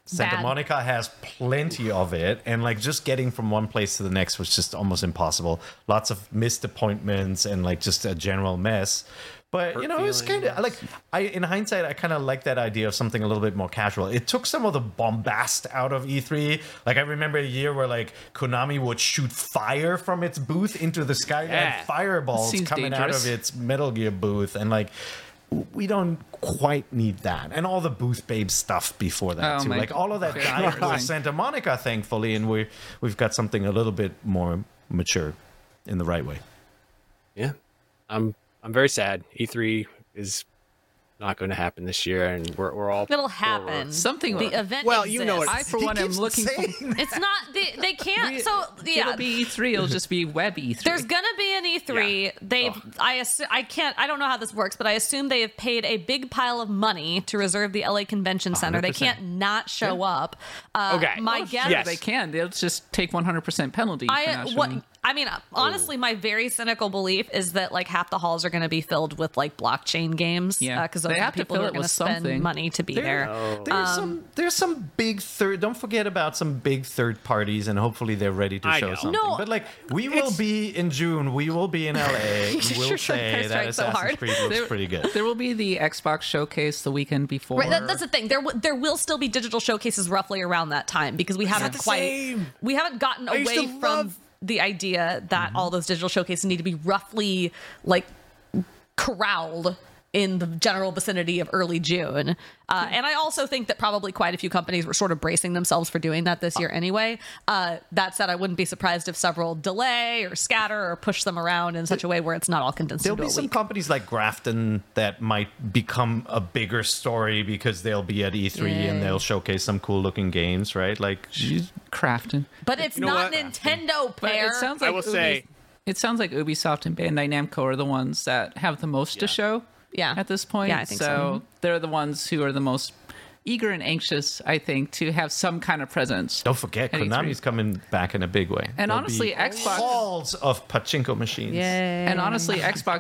[SPEAKER 4] Santa
[SPEAKER 3] Bad.
[SPEAKER 4] Monica has plenty of it, and like just getting from one place to the next was just almost impossible. Lots of missed appointments and like just a general mess. But you know, it's kind of like in hindsight, I kind of like that idea of something a little bit more casual. It took some of the bombast out of E3. Like I remember a year where like Konami would shoot fire from its booth into the sky, and fireballs
[SPEAKER 5] Seems
[SPEAKER 4] coming out
[SPEAKER 5] dangerous.
[SPEAKER 4] of its Metal Gear booth, and like we don't quite need that. And all the booth babe stuff before that
[SPEAKER 5] Oh
[SPEAKER 4] too.
[SPEAKER 5] my
[SPEAKER 4] Like all of that
[SPEAKER 5] God.
[SPEAKER 4] died with Santa Monica, thankfully, and we've got something a little bit more mature in the right way.
[SPEAKER 2] Yeah, I'm very sad. E3 is not going to happen this year, and we're all
[SPEAKER 3] It'll happen.
[SPEAKER 5] Something-
[SPEAKER 3] The event.
[SPEAKER 2] Well, you know
[SPEAKER 3] exists.
[SPEAKER 5] I, for one, am looking for.
[SPEAKER 3] It's not. They can't. So yeah.
[SPEAKER 5] It'll be E3. It'll just be web E3.
[SPEAKER 3] There's gonna be an E3.
[SPEAKER 2] Yeah.
[SPEAKER 3] They've. I don't know how this works, but I assume they have paid a big pile of money to reserve the LA Convention Center. They
[SPEAKER 4] 100%.
[SPEAKER 3] can't not show up.
[SPEAKER 2] Okay.
[SPEAKER 3] My
[SPEAKER 2] Well,
[SPEAKER 3] guess.
[SPEAKER 2] yes.
[SPEAKER 5] They can. They'll just take 100% penalty. for not showing.
[SPEAKER 3] I mean, honestly, my very cynical belief is that like half the halls are going to be filled with like blockchain games.
[SPEAKER 5] Yeah.
[SPEAKER 3] because
[SPEAKER 5] They
[SPEAKER 3] those are
[SPEAKER 5] have
[SPEAKER 3] the
[SPEAKER 5] to
[SPEAKER 3] people who
[SPEAKER 5] fill
[SPEAKER 3] are
[SPEAKER 5] it
[SPEAKER 3] going to
[SPEAKER 5] with
[SPEAKER 3] spend
[SPEAKER 5] something.
[SPEAKER 3] money to be there.
[SPEAKER 4] There's some big third. Don't forget about some big third parties, and hopefully they're ready to
[SPEAKER 2] I
[SPEAKER 4] show
[SPEAKER 2] know.
[SPEAKER 4] something.
[SPEAKER 3] No,
[SPEAKER 4] but like we will be in June. We will be in LA. We'll
[SPEAKER 3] You're trying to
[SPEAKER 4] say that
[SPEAKER 3] strike so
[SPEAKER 4] Assassin's
[SPEAKER 3] hard.
[SPEAKER 4] Creed looks pretty good.
[SPEAKER 5] There will be the Xbox showcase the weekend before.
[SPEAKER 3] Right, that's the thing. There will still be digital showcases roughly around that time because we haven't
[SPEAKER 2] the
[SPEAKER 3] quite
[SPEAKER 2] same.
[SPEAKER 3] we haven't gotten
[SPEAKER 2] used
[SPEAKER 3] away
[SPEAKER 2] to
[SPEAKER 3] from
[SPEAKER 2] love-
[SPEAKER 3] the idea that all those digital showcases need to be roughly like corralled in the general vicinity of early June. And I also think that probably quite a few companies were sort of bracing themselves for doing that this year anyway. That said, I wouldn't be surprised if several delay or scatter or push them around in such a way where it's not all condensed
[SPEAKER 4] There'll
[SPEAKER 3] into
[SPEAKER 4] be
[SPEAKER 3] a
[SPEAKER 4] some
[SPEAKER 3] week.
[SPEAKER 4] companies like Grafton that might become a bigger story because they'll be at E3 and they'll showcase some cool looking games, right? Like
[SPEAKER 5] Crafton.
[SPEAKER 3] But it's
[SPEAKER 2] know
[SPEAKER 3] not
[SPEAKER 2] what?
[SPEAKER 3] Nintendo,
[SPEAKER 5] But
[SPEAKER 3] pair.
[SPEAKER 5] it sounds
[SPEAKER 2] I
[SPEAKER 5] like
[SPEAKER 2] will say-
[SPEAKER 5] it sounds like Ubisoft and Bandai Namco are the ones that have the most to show.
[SPEAKER 3] Yeah.
[SPEAKER 5] At this point,
[SPEAKER 3] Yeah, I think so.
[SPEAKER 5] They're the ones who are the most eager and anxious, I think, to have some kind of presence.
[SPEAKER 4] don't forget,
[SPEAKER 5] at E3.
[SPEAKER 4] Konami's coming back in a big way.
[SPEAKER 5] And
[SPEAKER 4] There'll
[SPEAKER 5] honestly,
[SPEAKER 4] be
[SPEAKER 5] Xbox-
[SPEAKER 4] halls of pachinko machines.
[SPEAKER 5] And honestly,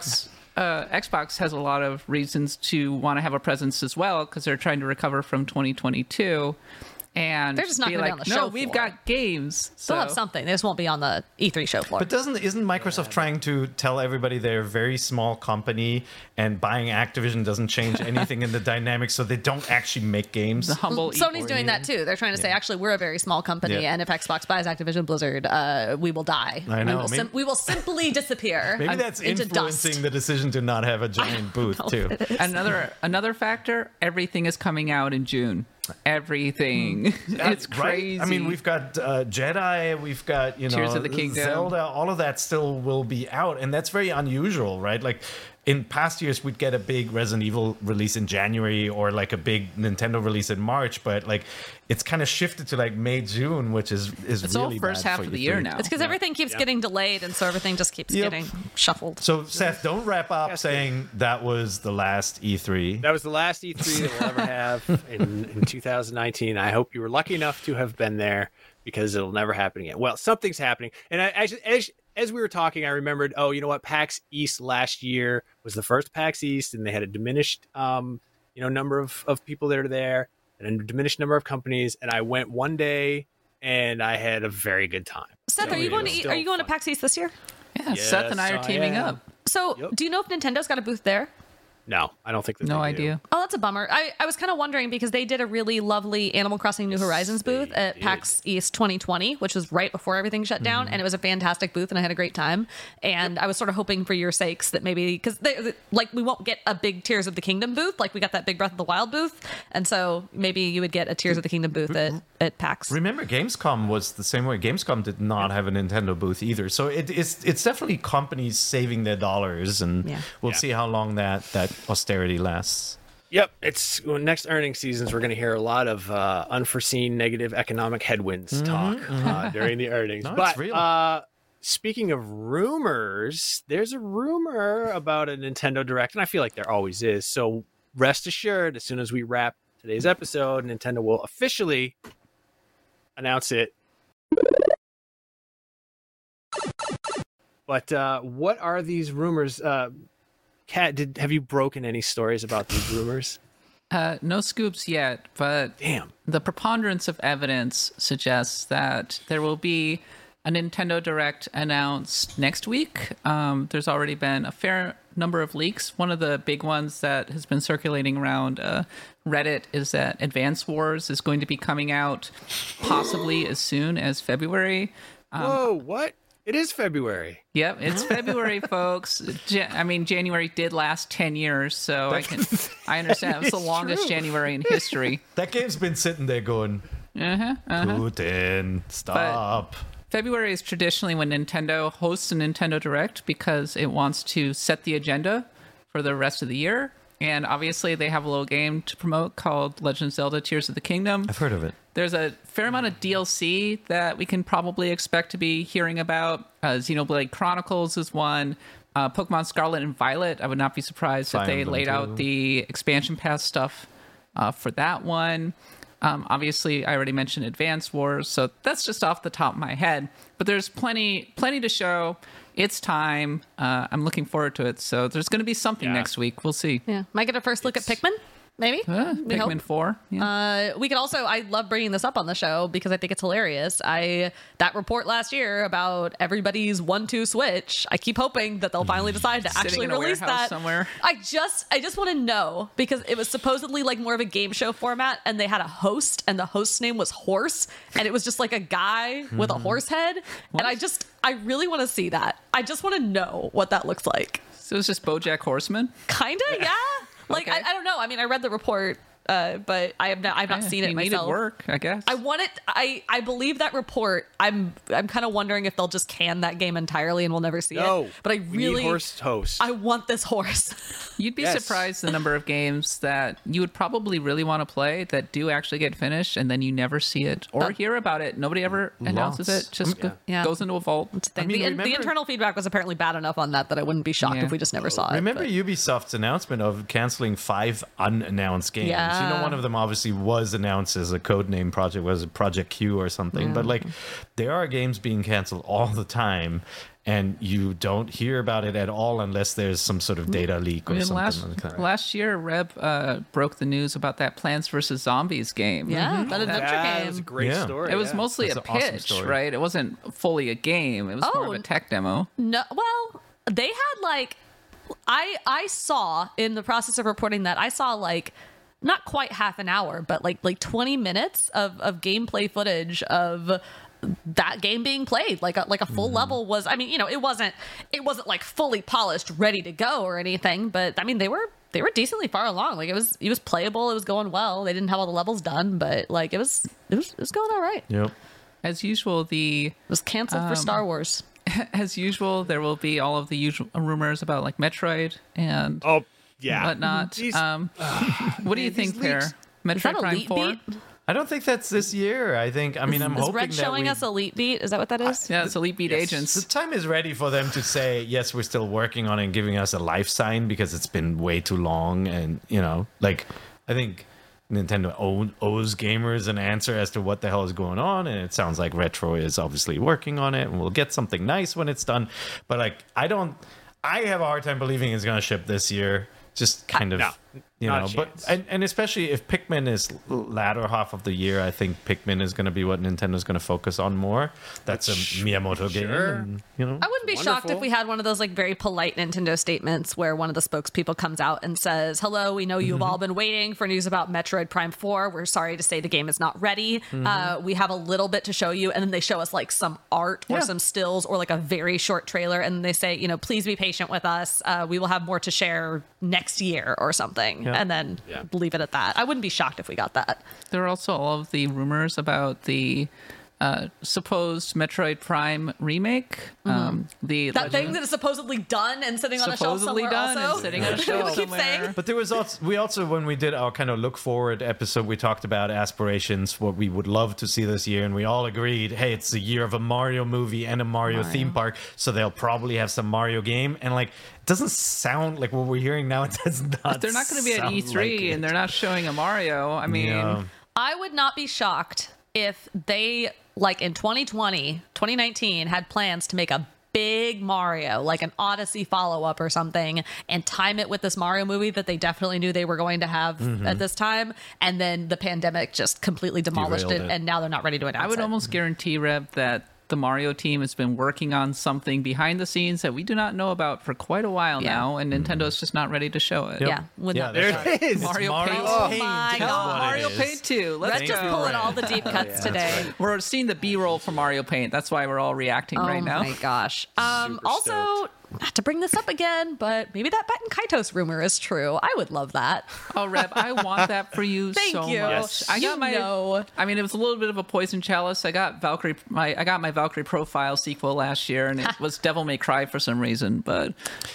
[SPEAKER 5] Xbox has a lot of reasons to want to have a presence as well because they're trying to recover from 2022. And
[SPEAKER 3] They're just not
[SPEAKER 5] be
[SPEAKER 3] gonna be
[SPEAKER 5] like,
[SPEAKER 3] on the
[SPEAKER 5] no,
[SPEAKER 3] show
[SPEAKER 5] we've
[SPEAKER 3] floor."
[SPEAKER 5] got games.
[SPEAKER 3] They'll have
[SPEAKER 5] So-
[SPEAKER 3] something. They just won't be on the E3 show floor.
[SPEAKER 4] But isn't Microsoft trying to tell everybody they're a very small company and buying Activision doesn't change anything in the dynamics, so they don't actually make games?
[SPEAKER 5] The humble
[SPEAKER 3] Sony's doing that too. They're trying to say, actually, we're a very small company,
[SPEAKER 4] Yeah.
[SPEAKER 3] and if Xbox buys Activision Blizzard, we will die.
[SPEAKER 4] I know,
[SPEAKER 3] We will,
[SPEAKER 4] maybe-
[SPEAKER 3] we will simply disappear.
[SPEAKER 4] Maybe that's
[SPEAKER 3] into
[SPEAKER 4] influencing
[SPEAKER 3] dust.
[SPEAKER 4] the decision to not have a giant booth too.
[SPEAKER 5] Another factor, everything is coming out in June. Everything. It's
[SPEAKER 4] Right?
[SPEAKER 5] crazy.
[SPEAKER 4] I mean, we've got Jedi, we've got
[SPEAKER 5] Tears of the Kingdom.
[SPEAKER 4] Zelda. All of that still will be out, and that's very unusual, right? Like in past years, we'd get a big Resident Evil release in January or like a big Nintendo release in March, but like it's kind of shifted to like May, June, which is
[SPEAKER 5] It's all
[SPEAKER 4] really
[SPEAKER 5] first
[SPEAKER 4] bad
[SPEAKER 5] half
[SPEAKER 4] for
[SPEAKER 5] of the
[SPEAKER 4] E3.
[SPEAKER 5] year now.
[SPEAKER 3] It's because everything keeps getting delayed, and so everything just keeps
[SPEAKER 4] Yep.
[SPEAKER 3] getting shuffled.
[SPEAKER 4] So Seth, don't wrap up
[SPEAKER 2] Yes,
[SPEAKER 4] saying that was the last E3.
[SPEAKER 2] That was the last E3 that we'll ever have in 2019. I hope you were lucky enough to have been there because it'll never happen again. Well, something's happening. And as we were talking, I remembered, oh, you know what? PAX East last year was the first PAX East, and they had a diminished number of people that are there and a diminished number of companies. And I went one day and I had a very good time.
[SPEAKER 3] Seth,
[SPEAKER 2] So
[SPEAKER 3] are you
[SPEAKER 2] it
[SPEAKER 3] going
[SPEAKER 2] was
[SPEAKER 3] to
[SPEAKER 2] still
[SPEAKER 3] are you going to
[SPEAKER 2] fun.
[SPEAKER 3] PAX East this year?
[SPEAKER 5] Yeah, Seth and I are
[SPEAKER 2] Yes, I
[SPEAKER 5] teaming
[SPEAKER 2] am.
[SPEAKER 5] up.
[SPEAKER 3] So,
[SPEAKER 2] Yep.
[SPEAKER 3] do you know if Nintendo's got a booth there?
[SPEAKER 2] No, I don't think that
[SPEAKER 5] No
[SPEAKER 2] they do.
[SPEAKER 5] idea.
[SPEAKER 3] Oh, that's a bummer. I was kind of wondering because they did a really lovely Animal Crossing New Horizons booth
[SPEAKER 2] they
[SPEAKER 3] at
[SPEAKER 2] did.
[SPEAKER 3] PAX East 2020, which was right before everything shut down, and it was a fantastic booth, and I had a great time. And I was sort of hoping for your sakes that maybe because like we won't get a big Tears of the Kingdom booth, like we got that big Breath of the Wild booth, and so maybe you would get a Tears of the Kingdom booth at PAX.
[SPEAKER 4] Remember, Gamescom was the same way. Gamescom did not have a Nintendo booth either. So it's definitely companies saving their dollars, and
[SPEAKER 3] Yeah.
[SPEAKER 4] we'll
[SPEAKER 2] Yeah.
[SPEAKER 4] see how long that austerity lasts.
[SPEAKER 2] Yep, it's next earnings seasons. We're going to hear a lot of unforeseen negative economic headwinds talk during the earnings.
[SPEAKER 4] No, it's
[SPEAKER 2] but
[SPEAKER 4] real.
[SPEAKER 2] speaking of rumors, there's a rumor about a Nintendo Direct, and I feel like there always is. So rest assured, as soon as we wrap today's episode, Nintendo will officially announce it. But what are these rumors? Kat, have you broken any stories about these rumors?
[SPEAKER 5] No scoops yet, but
[SPEAKER 2] Damn.
[SPEAKER 5] the preponderance of evidence suggests that there will be a Nintendo Direct announced next week. There's already been a fair number of leaks. One of the big ones that has been circulating around Reddit is that Advance Wars is going to be coming out possibly as soon as February.
[SPEAKER 2] Whoa, what? It is February.
[SPEAKER 5] Yep, it's February, folks. January did last 10 years, so I understand. It was the longest
[SPEAKER 2] true.
[SPEAKER 5] January in history.
[SPEAKER 4] That game's been sitting there going, Putin, stop.
[SPEAKER 5] February is traditionally when Nintendo hosts a Nintendo Direct because it wants to set the agenda for the rest of the year. And obviously, they have a little game to promote called Legend of Zelda Tears of the Kingdom.
[SPEAKER 4] I've heard of it.
[SPEAKER 5] There's a fair amount of DLC that we can probably expect to be hearing about. Xenoblade Chronicles is one. Pokemon Scarlet and Violet, I would not be surprised if they laid out the expansion pass stuff for that one. Obviously, I already mentioned Advance Wars, so that's just off the top of my head. But there's plenty to show. It's time. I'm looking forward to it. So there's going to be something next week. We'll see.
[SPEAKER 3] Yeah. Might get a first look at Pikmin. Maybe. We hope.
[SPEAKER 5] Pikmin 4. Yeah.
[SPEAKER 3] We could also, I love bringing this up on the show because I think it's hilarious. That report last year about everybody's 1-2 Switch, I keep hoping that they'll finally decide to
[SPEAKER 5] Sitting
[SPEAKER 3] actually
[SPEAKER 5] in a
[SPEAKER 3] release
[SPEAKER 5] warehouse
[SPEAKER 3] that.
[SPEAKER 5] somewhere.
[SPEAKER 3] I just want to know because it was supposedly like more of a game show format and they had a host and the host's name was Horse and it was just like a guy with a horse head. And I really want to see that. I just want to know what that looks like.
[SPEAKER 5] So it's just BoJack Horseman?
[SPEAKER 3] Kinda, yeah. Like,
[SPEAKER 5] Okay.
[SPEAKER 3] I don't know. I mean, I read the report, but I've not seen it
[SPEAKER 5] He
[SPEAKER 3] myself.
[SPEAKER 5] needed work, I guess.
[SPEAKER 3] I want it. I believe that report. I'm kind of wondering if they'll just can that game entirely and we'll never see it. But I
[SPEAKER 2] we
[SPEAKER 3] really
[SPEAKER 2] need horse host.
[SPEAKER 3] I want this horse.
[SPEAKER 5] You'd be
[SPEAKER 2] Yes.
[SPEAKER 5] surprised the number of games that you would probably really want to play that do actually get finished and then you never see it or hear about it. Nobody ever announces it. Just goes into a vault.
[SPEAKER 3] I mean, the internal feedback was apparently bad enough on that I wouldn't be shocked if we just never saw it.
[SPEAKER 4] Remember
[SPEAKER 3] but-
[SPEAKER 4] Ubisoft's announcement of canceling 5 unannounced games?
[SPEAKER 3] Yeah.
[SPEAKER 4] You know, one of them obviously was announced as a codename project, was it Project Q or something? But like, there are games being canceled all the time, and you don't hear about it at all unless there's some sort of data leak or something like that.
[SPEAKER 5] Last year, Reb broke the news about that Plants vs. Zombies game.
[SPEAKER 3] Yeah, that adventure
[SPEAKER 2] That was a
[SPEAKER 3] game.
[SPEAKER 2] great
[SPEAKER 4] Yeah.
[SPEAKER 2] story.
[SPEAKER 5] It was mostly
[SPEAKER 4] That's
[SPEAKER 5] a
[SPEAKER 4] an awesome
[SPEAKER 5] pitch,
[SPEAKER 4] story.
[SPEAKER 5] right? It wasn't fully a game. It was more of a tech demo.
[SPEAKER 3] No, well, they had like I saw in the process of reporting that I saw like not quite half an hour, but like 20 minutes of gameplay footage of that game being played. Like a full level was. I mean, you know, it wasn't like fully polished, ready to go or anything. But I mean, they were decently far along. Like it was playable. It was going well. They didn't have all the levels done, but like it was going all right.
[SPEAKER 4] Yep.
[SPEAKER 5] As usual,
[SPEAKER 3] It was canceled for Star Wars.
[SPEAKER 5] as usual, there will be all of the usual rumors about like Metroid and whatnot.
[SPEAKER 2] These-
[SPEAKER 5] What do you think,
[SPEAKER 2] these leaks-
[SPEAKER 5] Per? Metroid Prime
[SPEAKER 3] Elite
[SPEAKER 5] 4?
[SPEAKER 3] Beat?
[SPEAKER 4] I don't think that's this year. I mean, I'm
[SPEAKER 3] Is
[SPEAKER 4] hoping
[SPEAKER 3] Red
[SPEAKER 4] that
[SPEAKER 3] showing
[SPEAKER 4] we...
[SPEAKER 3] us Elite Beat? Is that what that is?
[SPEAKER 5] Yeah, it's Elite Beat
[SPEAKER 4] The
[SPEAKER 5] Agents.
[SPEAKER 4] time is ready for them to say, yes, we're still working on it and giving us a life sign because it's been way too long. And, you know, like, I think Nintendo owes gamers an answer as to what the hell is going on. And it sounds like Retro is obviously working on it and we'll get something nice when it's done. But, like, I have a hard time believing it's going to ship this year. Just kind of...
[SPEAKER 2] No.
[SPEAKER 4] You
[SPEAKER 2] Not
[SPEAKER 4] know,
[SPEAKER 2] a
[SPEAKER 4] but
[SPEAKER 2] chance.
[SPEAKER 4] and especially if Pikmin is latter half of the year, I think Pikmin is going to be what Nintendo's going to focus on more. That's a Miyamoto game, and, you know.
[SPEAKER 3] I wouldn't be shocked if
[SPEAKER 2] Wonderful.
[SPEAKER 3] we had one of those like very polite Nintendo statements where one of the spokespeople comes out and says, "Hello, we know you've all been waiting for news about Metroid Prime 4. We're sorry to say the game is not ready. We have a little bit to show you." And then they show us like some art or some stills or like a very short trailer, and they say, "You know, please be patient with us. We will have more to share next year or something." And then leave it at that. I wouldn't be shocked if we got that.
[SPEAKER 5] There are also all of the rumors about the supposed Metroid Prime remake. The
[SPEAKER 3] That thing that is supposedly done and sitting on a shelf
[SPEAKER 5] supposedly
[SPEAKER 3] somewhere
[SPEAKER 5] done
[SPEAKER 3] also.
[SPEAKER 5] and sitting on a shelf
[SPEAKER 3] People keep saying.
[SPEAKER 5] somewhere.
[SPEAKER 4] But there was also when we did our kind of look forward episode, we talked about aspirations, what we would love to see this year, and we all agreed, hey, it's the year of a Mario movie and a Mario theme park, so they'll probably have some Mario game. And like, it doesn't sound like what we're hearing now. It does not.
[SPEAKER 5] They're not going to be at
[SPEAKER 4] sound
[SPEAKER 5] E3
[SPEAKER 4] like it.
[SPEAKER 5] and they're not showing a Mario. I mean,
[SPEAKER 4] Yeah.
[SPEAKER 3] I would not be shocked if they, like in 2020, 2019, had plans to make a big Mario, like an Odyssey follow-up or something, and time it with this Mario movie that they definitely knew they were going to have at this time, and then the pandemic just completely demolished
[SPEAKER 4] Derailed
[SPEAKER 3] it,
[SPEAKER 4] it.
[SPEAKER 3] and now they're not ready to announce
[SPEAKER 5] I would
[SPEAKER 3] it.
[SPEAKER 5] almost guarantee, Rev, that the Mario team has been working on something behind the scenes that we do not know about for quite a while
[SPEAKER 3] Yeah.
[SPEAKER 5] now, and Nintendo's just not ready to show it.
[SPEAKER 3] Yeah, would not be
[SPEAKER 2] There
[SPEAKER 3] shocked.
[SPEAKER 2] it is.
[SPEAKER 5] Mario
[SPEAKER 4] Mario
[SPEAKER 5] Paint.
[SPEAKER 3] Oh
[SPEAKER 4] Paint
[SPEAKER 3] my
[SPEAKER 4] is
[SPEAKER 3] God.
[SPEAKER 4] what it
[SPEAKER 5] Mario
[SPEAKER 4] is.
[SPEAKER 5] Paint 2. Let's
[SPEAKER 3] Let's just
[SPEAKER 5] go.
[SPEAKER 3] pull in all the deep cuts today.
[SPEAKER 5] We're seeing the B-roll for Mario Paint. That's why we're all reacting right now.
[SPEAKER 3] Oh my gosh. Also,
[SPEAKER 2] stoked.
[SPEAKER 3] not to bring this up again, but maybe that Batten Kaitos rumor is true. I would love that.
[SPEAKER 5] Oh, Rev, I want that for you
[SPEAKER 3] Thank
[SPEAKER 5] so
[SPEAKER 3] you.
[SPEAKER 5] much.
[SPEAKER 2] Yes.
[SPEAKER 5] I got
[SPEAKER 3] You
[SPEAKER 5] my.
[SPEAKER 3] know.
[SPEAKER 5] I mean, it was a little bit of a poison chalice. I got Valkyrie. I got my Valkyrie Profile sequel last year, and it was Devil May Cry for some reason. But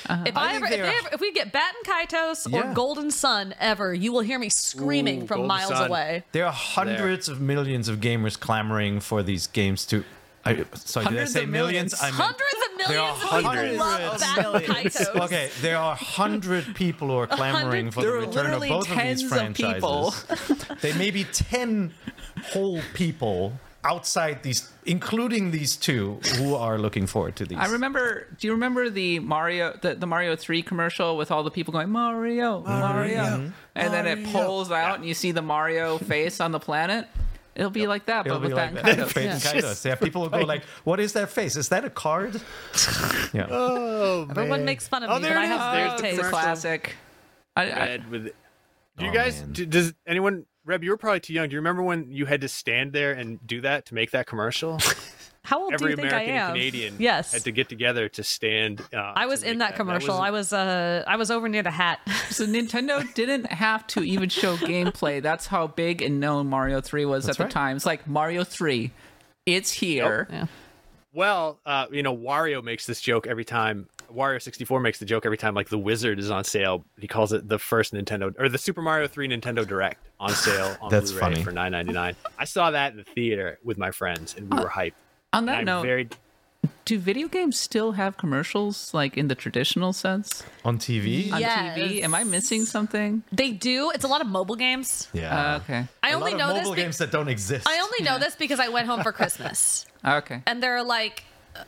[SPEAKER 3] If we get Batten Kaitos or
[SPEAKER 4] Yeah.
[SPEAKER 3] Golden Sun ever, you will hear me screaming
[SPEAKER 2] Ooh,
[SPEAKER 3] from
[SPEAKER 2] Golden
[SPEAKER 3] miles
[SPEAKER 2] Sun.
[SPEAKER 3] away.
[SPEAKER 4] There are hundreds of millions of gamers clamoring for these games to. Sorry, did I
[SPEAKER 5] Hundreds
[SPEAKER 4] say
[SPEAKER 5] of
[SPEAKER 4] millions?
[SPEAKER 5] millions.
[SPEAKER 4] I meant,
[SPEAKER 3] Hundreds of
[SPEAKER 4] There are
[SPEAKER 3] millions of people
[SPEAKER 4] hundreds
[SPEAKER 3] love
[SPEAKER 4] of
[SPEAKER 3] Batten
[SPEAKER 5] millions.
[SPEAKER 3] Kaitos.
[SPEAKER 4] Okay, there are 100 people who are clamoring for the
[SPEAKER 5] There are
[SPEAKER 4] return of
[SPEAKER 5] literally
[SPEAKER 4] both of
[SPEAKER 5] tens
[SPEAKER 4] these
[SPEAKER 5] of people.
[SPEAKER 4] franchises. There may be 10 whole people outside these, including these two, who are looking forward to these.
[SPEAKER 5] I remember. Do you remember the Mario, the Mario 3 commercial with all the people going Mario, Mario, and then it pulls out and you see the Mario face on the planet? It'll be like that,
[SPEAKER 4] It'll
[SPEAKER 5] but with
[SPEAKER 4] be like
[SPEAKER 5] Batten
[SPEAKER 4] that.
[SPEAKER 5] Kaitos.
[SPEAKER 4] Fate
[SPEAKER 5] Yeah.
[SPEAKER 4] and Kaitos. Yeah, people will go like, "What is that face? Is that a card?" Yeah.
[SPEAKER 2] Oh,
[SPEAKER 3] Everyone makes fun of
[SPEAKER 2] Oh,
[SPEAKER 3] me,
[SPEAKER 2] there
[SPEAKER 3] but I
[SPEAKER 2] it is.
[SPEAKER 3] have
[SPEAKER 2] There's
[SPEAKER 3] great
[SPEAKER 2] the
[SPEAKER 5] It's a
[SPEAKER 3] taste.
[SPEAKER 2] commercial.
[SPEAKER 5] classic. I,
[SPEAKER 2] Red with it. Do you
[SPEAKER 4] Oh,
[SPEAKER 2] guys?
[SPEAKER 4] man.
[SPEAKER 2] Does anyone? Reb, you were probably too young. Do you remember when you had to stand there and do that to make that commercial?
[SPEAKER 3] How old do
[SPEAKER 2] Every
[SPEAKER 3] you think
[SPEAKER 2] American
[SPEAKER 3] I am?
[SPEAKER 2] and Canadian
[SPEAKER 3] Yes.
[SPEAKER 2] had to get together to stand.
[SPEAKER 3] I was
[SPEAKER 2] to
[SPEAKER 3] in
[SPEAKER 2] make
[SPEAKER 3] that commercial. I was over near the hat.
[SPEAKER 5] So Nintendo didn't have to even show gameplay. That's how big and known Mario 3 was
[SPEAKER 4] That's
[SPEAKER 5] at
[SPEAKER 4] right.
[SPEAKER 5] the time. It's like Mario 3. It's here.
[SPEAKER 3] Yeah.
[SPEAKER 2] Well, Wario makes this joke every time. Wario 64 makes the joke every time, like the Wizard is on sale. He calls it the first Nintendo or the Super Mario 3 Nintendo Direct on sale on
[SPEAKER 4] That's
[SPEAKER 2] Blu-ray
[SPEAKER 4] funny.
[SPEAKER 2] for $9.99. I saw that in the theater with my friends, and we were hyped.
[SPEAKER 5] On that
[SPEAKER 2] And I'm
[SPEAKER 5] note,
[SPEAKER 2] very
[SPEAKER 5] do video games still have commercials like in the traditional sense
[SPEAKER 4] On TV?
[SPEAKER 5] on
[SPEAKER 3] Yes.
[SPEAKER 5] TV? Am I missing something?
[SPEAKER 3] They do. It's a lot of mobile games.
[SPEAKER 4] Yeah.
[SPEAKER 5] Okay.
[SPEAKER 3] I
[SPEAKER 4] A
[SPEAKER 3] only
[SPEAKER 4] lot
[SPEAKER 3] know
[SPEAKER 4] of
[SPEAKER 3] this.
[SPEAKER 4] mobile games that don't exist.
[SPEAKER 3] I only know this because I went home for Christmas,
[SPEAKER 5] Okay.
[SPEAKER 3] and there are like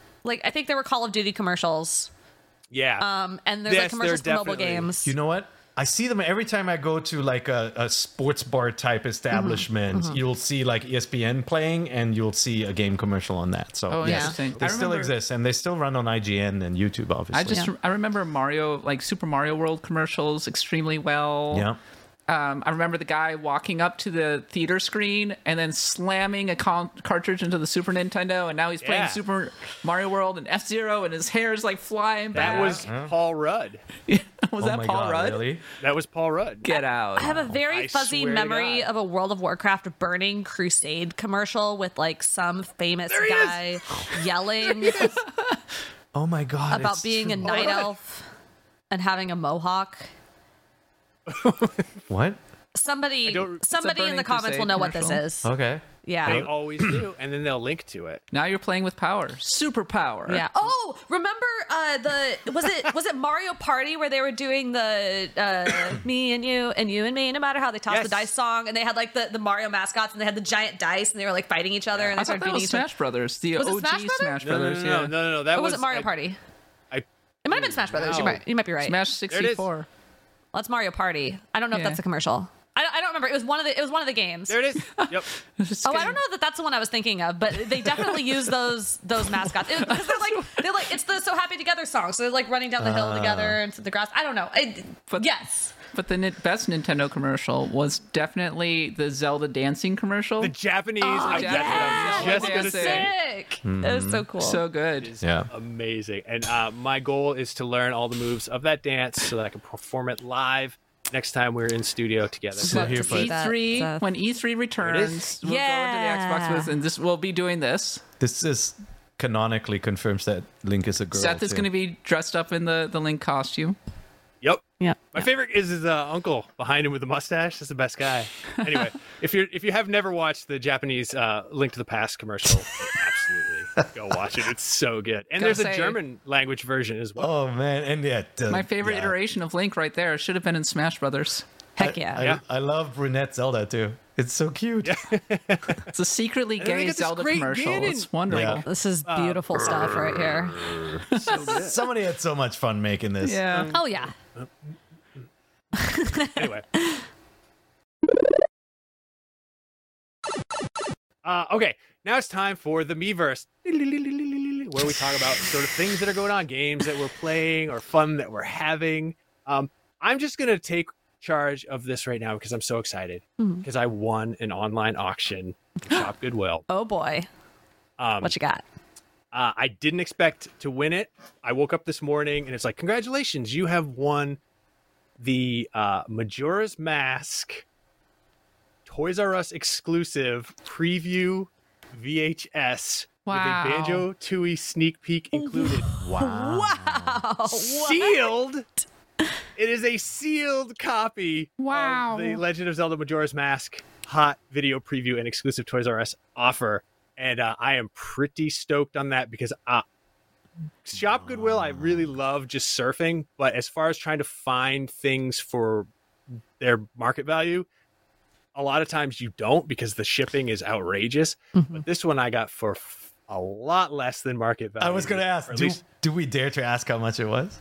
[SPEAKER 3] I think there were Call of Duty commercials.
[SPEAKER 2] yeah.
[SPEAKER 3] And there's
[SPEAKER 2] Yes,
[SPEAKER 3] like commercials for
[SPEAKER 2] there
[SPEAKER 3] mobile
[SPEAKER 2] definitely-
[SPEAKER 3] games.
[SPEAKER 4] You know what? I see them every time I go to like a sports bar type establishment. You'll see like ESPN playing, and you'll see a game commercial on that. So
[SPEAKER 5] Oh,
[SPEAKER 4] yes,
[SPEAKER 5] interesting.
[SPEAKER 4] they
[SPEAKER 5] I
[SPEAKER 4] still
[SPEAKER 5] remember-
[SPEAKER 4] exist, and they still run on IGN and YouTube. Obviously,
[SPEAKER 5] I remember Mario, like Super Mario World commercials extremely well.
[SPEAKER 4] yeah.
[SPEAKER 5] I remember the guy walking up to the theater screen and then slamming a cartridge into the Super Nintendo, and now he's playing
[SPEAKER 2] Yeah.
[SPEAKER 5] Super Mario World and F-Zero, and his hair is like flying back.
[SPEAKER 2] That was Paul Rudd.
[SPEAKER 5] was
[SPEAKER 4] Oh
[SPEAKER 5] that
[SPEAKER 4] my
[SPEAKER 5] Paul
[SPEAKER 4] God,
[SPEAKER 5] Rudd?
[SPEAKER 4] Really?
[SPEAKER 2] That was Paul Rudd.
[SPEAKER 5] Get out.
[SPEAKER 3] I have a very
[SPEAKER 2] I
[SPEAKER 3] fuzzy
[SPEAKER 2] swear to
[SPEAKER 3] memory
[SPEAKER 2] God.
[SPEAKER 3] of a World of Warcraft Burning Crusade commercial with like some famous
[SPEAKER 2] There he is.
[SPEAKER 3] guy yelling
[SPEAKER 4] Oh my God!
[SPEAKER 3] about
[SPEAKER 4] it's
[SPEAKER 3] being a
[SPEAKER 4] true.
[SPEAKER 3] night elf and having a mohawk.
[SPEAKER 4] What?
[SPEAKER 3] Somebody
[SPEAKER 2] don't-
[SPEAKER 5] It's a
[SPEAKER 3] in the
[SPEAKER 5] Burning
[SPEAKER 3] comments will
[SPEAKER 5] Crusade
[SPEAKER 3] know what this
[SPEAKER 5] commercial.
[SPEAKER 3] is.
[SPEAKER 4] Okay.
[SPEAKER 3] Yeah.
[SPEAKER 2] They always do, and then they'll link to it.
[SPEAKER 5] Now you're playing with power. Super power.
[SPEAKER 3] Yeah. Oh, remember was it Mario Party where they were doing the me and you and me, no matter how they tossed
[SPEAKER 2] Yes.
[SPEAKER 3] the dice song, and they had like the Mario mascots, and they had the giant dice, and they were like fighting each other, and they
[SPEAKER 5] I thought
[SPEAKER 3] started
[SPEAKER 5] that
[SPEAKER 3] beating
[SPEAKER 5] was
[SPEAKER 3] each other.
[SPEAKER 5] Smash Brothers. The
[SPEAKER 3] Was it
[SPEAKER 5] OG
[SPEAKER 3] Smash Brothers?
[SPEAKER 5] Smash
[SPEAKER 2] No,
[SPEAKER 5] Brothers.
[SPEAKER 2] no. That
[SPEAKER 3] Or was it Mario
[SPEAKER 2] I-
[SPEAKER 3] Party?
[SPEAKER 2] I
[SPEAKER 3] It might have been Smash Brothers.
[SPEAKER 2] Wow.
[SPEAKER 3] You might be right.
[SPEAKER 5] Smash
[SPEAKER 2] it is.
[SPEAKER 5] 64.
[SPEAKER 3] Well, that's Mario Party. I don't know if
[SPEAKER 5] Yeah.
[SPEAKER 3] that's a commercial. I don't remember. It was one of the games.
[SPEAKER 2] There it is. Yep.
[SPEAKER 3] Oh, I don't know that that's the one I was thinking of, but they definitely use those mascots because they're like it's the So Happy Together song. So they're like running down the hill together into the grass. I don't know.
[SPEAKER 5] But-
[SPEAKER 3] Yes.
[SPEAKER 5] But the best Nintendo commercial was definitely the Zelda dancing commercial.
[SPEAKER 2] The Japanese. I
[SPEAKER 5] yeah.
[SPEAKER 2] that's what I was just gonna say.
[SPEAKER 3] Sick. It was so cool.
[SPEAKER 5] So good.
[SPEAKER 2] Is
[SPEAKER 4] Yeah.
[SPEAKER 2] amazing. And my goal is to learn all the moves of that dance so that I can perform it live next time we're in studio together.
[SPEAKER 4] So here for it.
[SPEAKER 5] E3,
[SPEAKER 3] Seth.
[SPEAKER 5] when E3 returns, we'll go
[SPEAKER 3] Yeah.
[SPEAKER 5] into the Xbox booth, and we'll be doing this.
[SPEAKER 4] This is canonically confirms that Link is a girl.
[SPEAKER 5] Seth is
[SPEAKER 4] too.
[SPEAKER 5] going to be dressed up in the Link costume.
[SPEAKER 2] Yep.
[SPEAKER 3] Yeah.
[SPEAKER 2] My favorite is his uncle behind him with the mustache. That's the best guy. Anyway, if you have never watched the Japanese Link to the Past commercial, absolutely go watch it. It's so good. And
[SPEAKER 5] Gotta
[SPEAKER 2] there's
[SPEAKER 5] say-
[SPEAKER 2] a German language version as well.
[SPEAKER 4] Oh man, and yet
[SPEAKER 5] My favorite
[SPEAKER 4] yeah.
[SPEAKER 5] iteration of Link right there should have been in Smash Brothers.
[SPEAKER 3] Heck yeah.
[SPEAKER 2] Yeah.
[SPEAKER 4] I love brunette Zelda too. It's so cute.
[SPEAKER 5] It's a secretly
[SPEAKER 2] then they
[SPEAKER 5] gay
[SPEAKER 2] get this
[SPEAKER 5] Zelda
[SPEAKER 2] great
[SPEAKER 5] commercial.
[SPEAKER 2] Ganon.
[SPEAKER 5] It's wonderful.
[SPEAKER 4] Yeah.
[SPEAKER 3] This is beautiful stuff right here.
[SPEAKER 4] Somebody had so much fun making this.
[SPEAKER 5] Yeah.
[SPEAKER 3] Oh yeah.
[SPEAKER 2] Anyway. Okay, now it's time for the Miiverse, where we talk about sort of things that are going on, games that we're playing, or fun that we're having. I'm just going to take charge of this right now because I'm so excited because I won an online auction from Shop Goodwill.
[SPEAKER 3] Oh boy. What you got?
[SPEAKER 2] I didn't expect to win it. I woke up this morning and it's like, congratulations, you have won the Majora's Mask Toys R Us exclusive preview VHS
[SPEAKER 5] Wow.
[SPEAKER 2] with a Banjo-Tooie sneak peek included.
[SPEAKER 4] Wow.
[SPEAKER 3] Wow.
[SPEAKER 2] Sealed. It is a sealed copy
[SPEAKER 5] Wow.
[SPEAKER 2] of the Legend of Zelda Majora's Mask hot video preview and exclusive Toys R Us offer. And I am pretty stoked on that because Shop Goodwill, I really love just surfing. But as far as trying to find things for their market value, a lot of times you don't because the shipping is outrageous. But this one I got for a lot less than market value.
[SPEAKER 4] I was going to ask,
[SPEAKER 2] Or at least
[SPEAKER 4] do we dare to ask how much it was?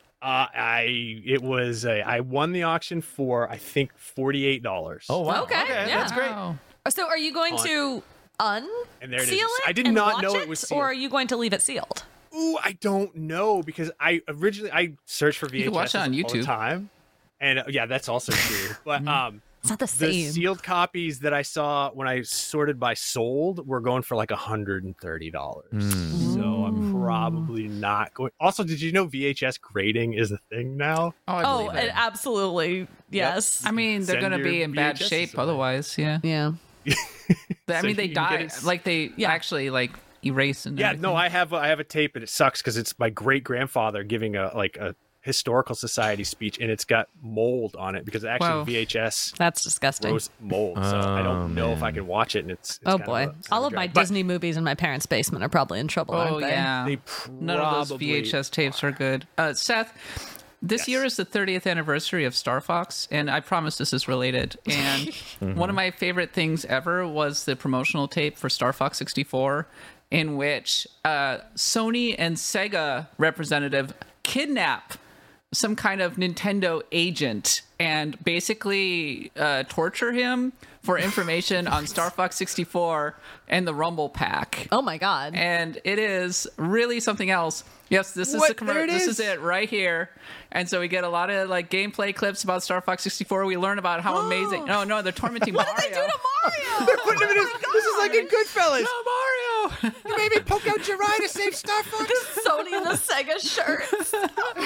[SPEAKER 2] I won the auction for I think $48.
[SPEAKER 4] Oh, wow.
[SPEAKER 3] Okay, yeah.
[SPEAKER 4] That's great.
[SPEAKER 5] Wow.
[SPEAKER 3] So are you going to unseal
[SPEAKER 2] And there it is.
[SPEAKER 3] it?
[SPEAKER 2] I did
[SPEAKER 3] and
[SPEAKER 2] not
[SPEAKER 3] watch
[SPEAKER 2] know it was sealed.
[SPEAKER 3] Or are you going to leave it sealed?
[SPEAKER 2] Ooh, I don't know because I searched for VHS
[SPEAKER 5] can watch it on
[SPEAKER 2] all the
[SPEAKER 5] YouTube.
[SPEAKER 2] time, and yeah, that's also true. But
[SPEAKER 3] It's not the
[SPEAKER 2] the
[SPEAKER 3] same.
[SPEAKER 2] sealed copies that I saw when I sorted by sold were going for like $130. So I'm probably not going. Also, did you know VHS grading is a thing now?
[SPEAKER 5] Oh, I
[SPEAKER 3] Oh,
[SPEAKER 5] believe it.
[SPEAKER 3] and absolutely. Yes.
[SPEAKER 5] I mean, they're
[SPEAKER 2] Send
[SPEAKER 5] going to
[SPEAKER 2] your
[SPEAKER 5] be in bad
[SPEAKER 2] VHSs
[SPEAKER 5] shape
[SPEAKER 2] away.
[SPEAKER 5] otherwise. Yeah.
[SPEAKER 3] Yeah.
[SPEAKER 5] I
[SPEAKER 2] So
[SPEAKER 5] mean, they
[SPEAKER 2] you can get
[SPEAKER 5] die.
[SPEAKER 2] it-
[SPEAKER 5] Like, they actually, like, erase and
[SPEAKER 2] Yeah,
[SPEAKER 5] everything.
[SPEAKER 2] no, I have a tape and it sucks because it's my great grandfather giving a historical society speech and it's got mold on it because actually
[SPEAKER 5] Wow.
[SPEAKER 2] VHS
[SPEAKER 3] That's disgusting.
[SPEAKER 2] grows mold. So I don't know if I can watch it. And it's
[SPEAKER 3] Oh
[SPEAKER 2] kind
[SPEAKER 3] boy.
[SPEAKER 2] of
[SPEAKER 3] All of my
[SPEAKER 2] drag. But
[SPEAKER 3] Disney movies in my parents' basement are probably in trouble,
[SPEAKER 5] Oh,
[SPEAKER 3] aren't they?
[SPEAKER 5] yeah.
[SPEAKER 2] They
[SPEAKER 5] None of those
[SPEAKER 2] probably
[SPEAKER 5] VHS tapes are good. Seth, this year is the 30th anniversary of Star Fox, and I promise this is related. And one of my favorite things ever was the promotional tape for Star Fox 64, in which Sony and Sega representative kidnap some kind of Nintendo agent and basically torture him for information on Star Fox 64 and the Rumble Pack.
[SPEAKER 3] Oh my god.
[SPEAKER 5] And it is really something else. Yes, this is
[SPEAKER 2] What?
[SPEAKER 5] the commercial.
[SPEAKER 2] There it
[SPEAKER 5] This
[SPEAKER 2] is.
[SPEAKER 5] is it right here. And so we get a lot of like gameplay clips about Star Fox 64. We learn about how amazing. No, they're tormenting
[SPEAKER 3] What
[SPEAKER 5] Mario.
[SPEAKER 3] did they do to Mario?
[SPEAKER 2] They're putting him in his, this is like in Goodfellas.
[SPEAKER 5] No, Mario.
[SPEAKER 2] You made me poke out your eye to save Star Fox.
[SPEAKER 3] Sony and the Sega shirts.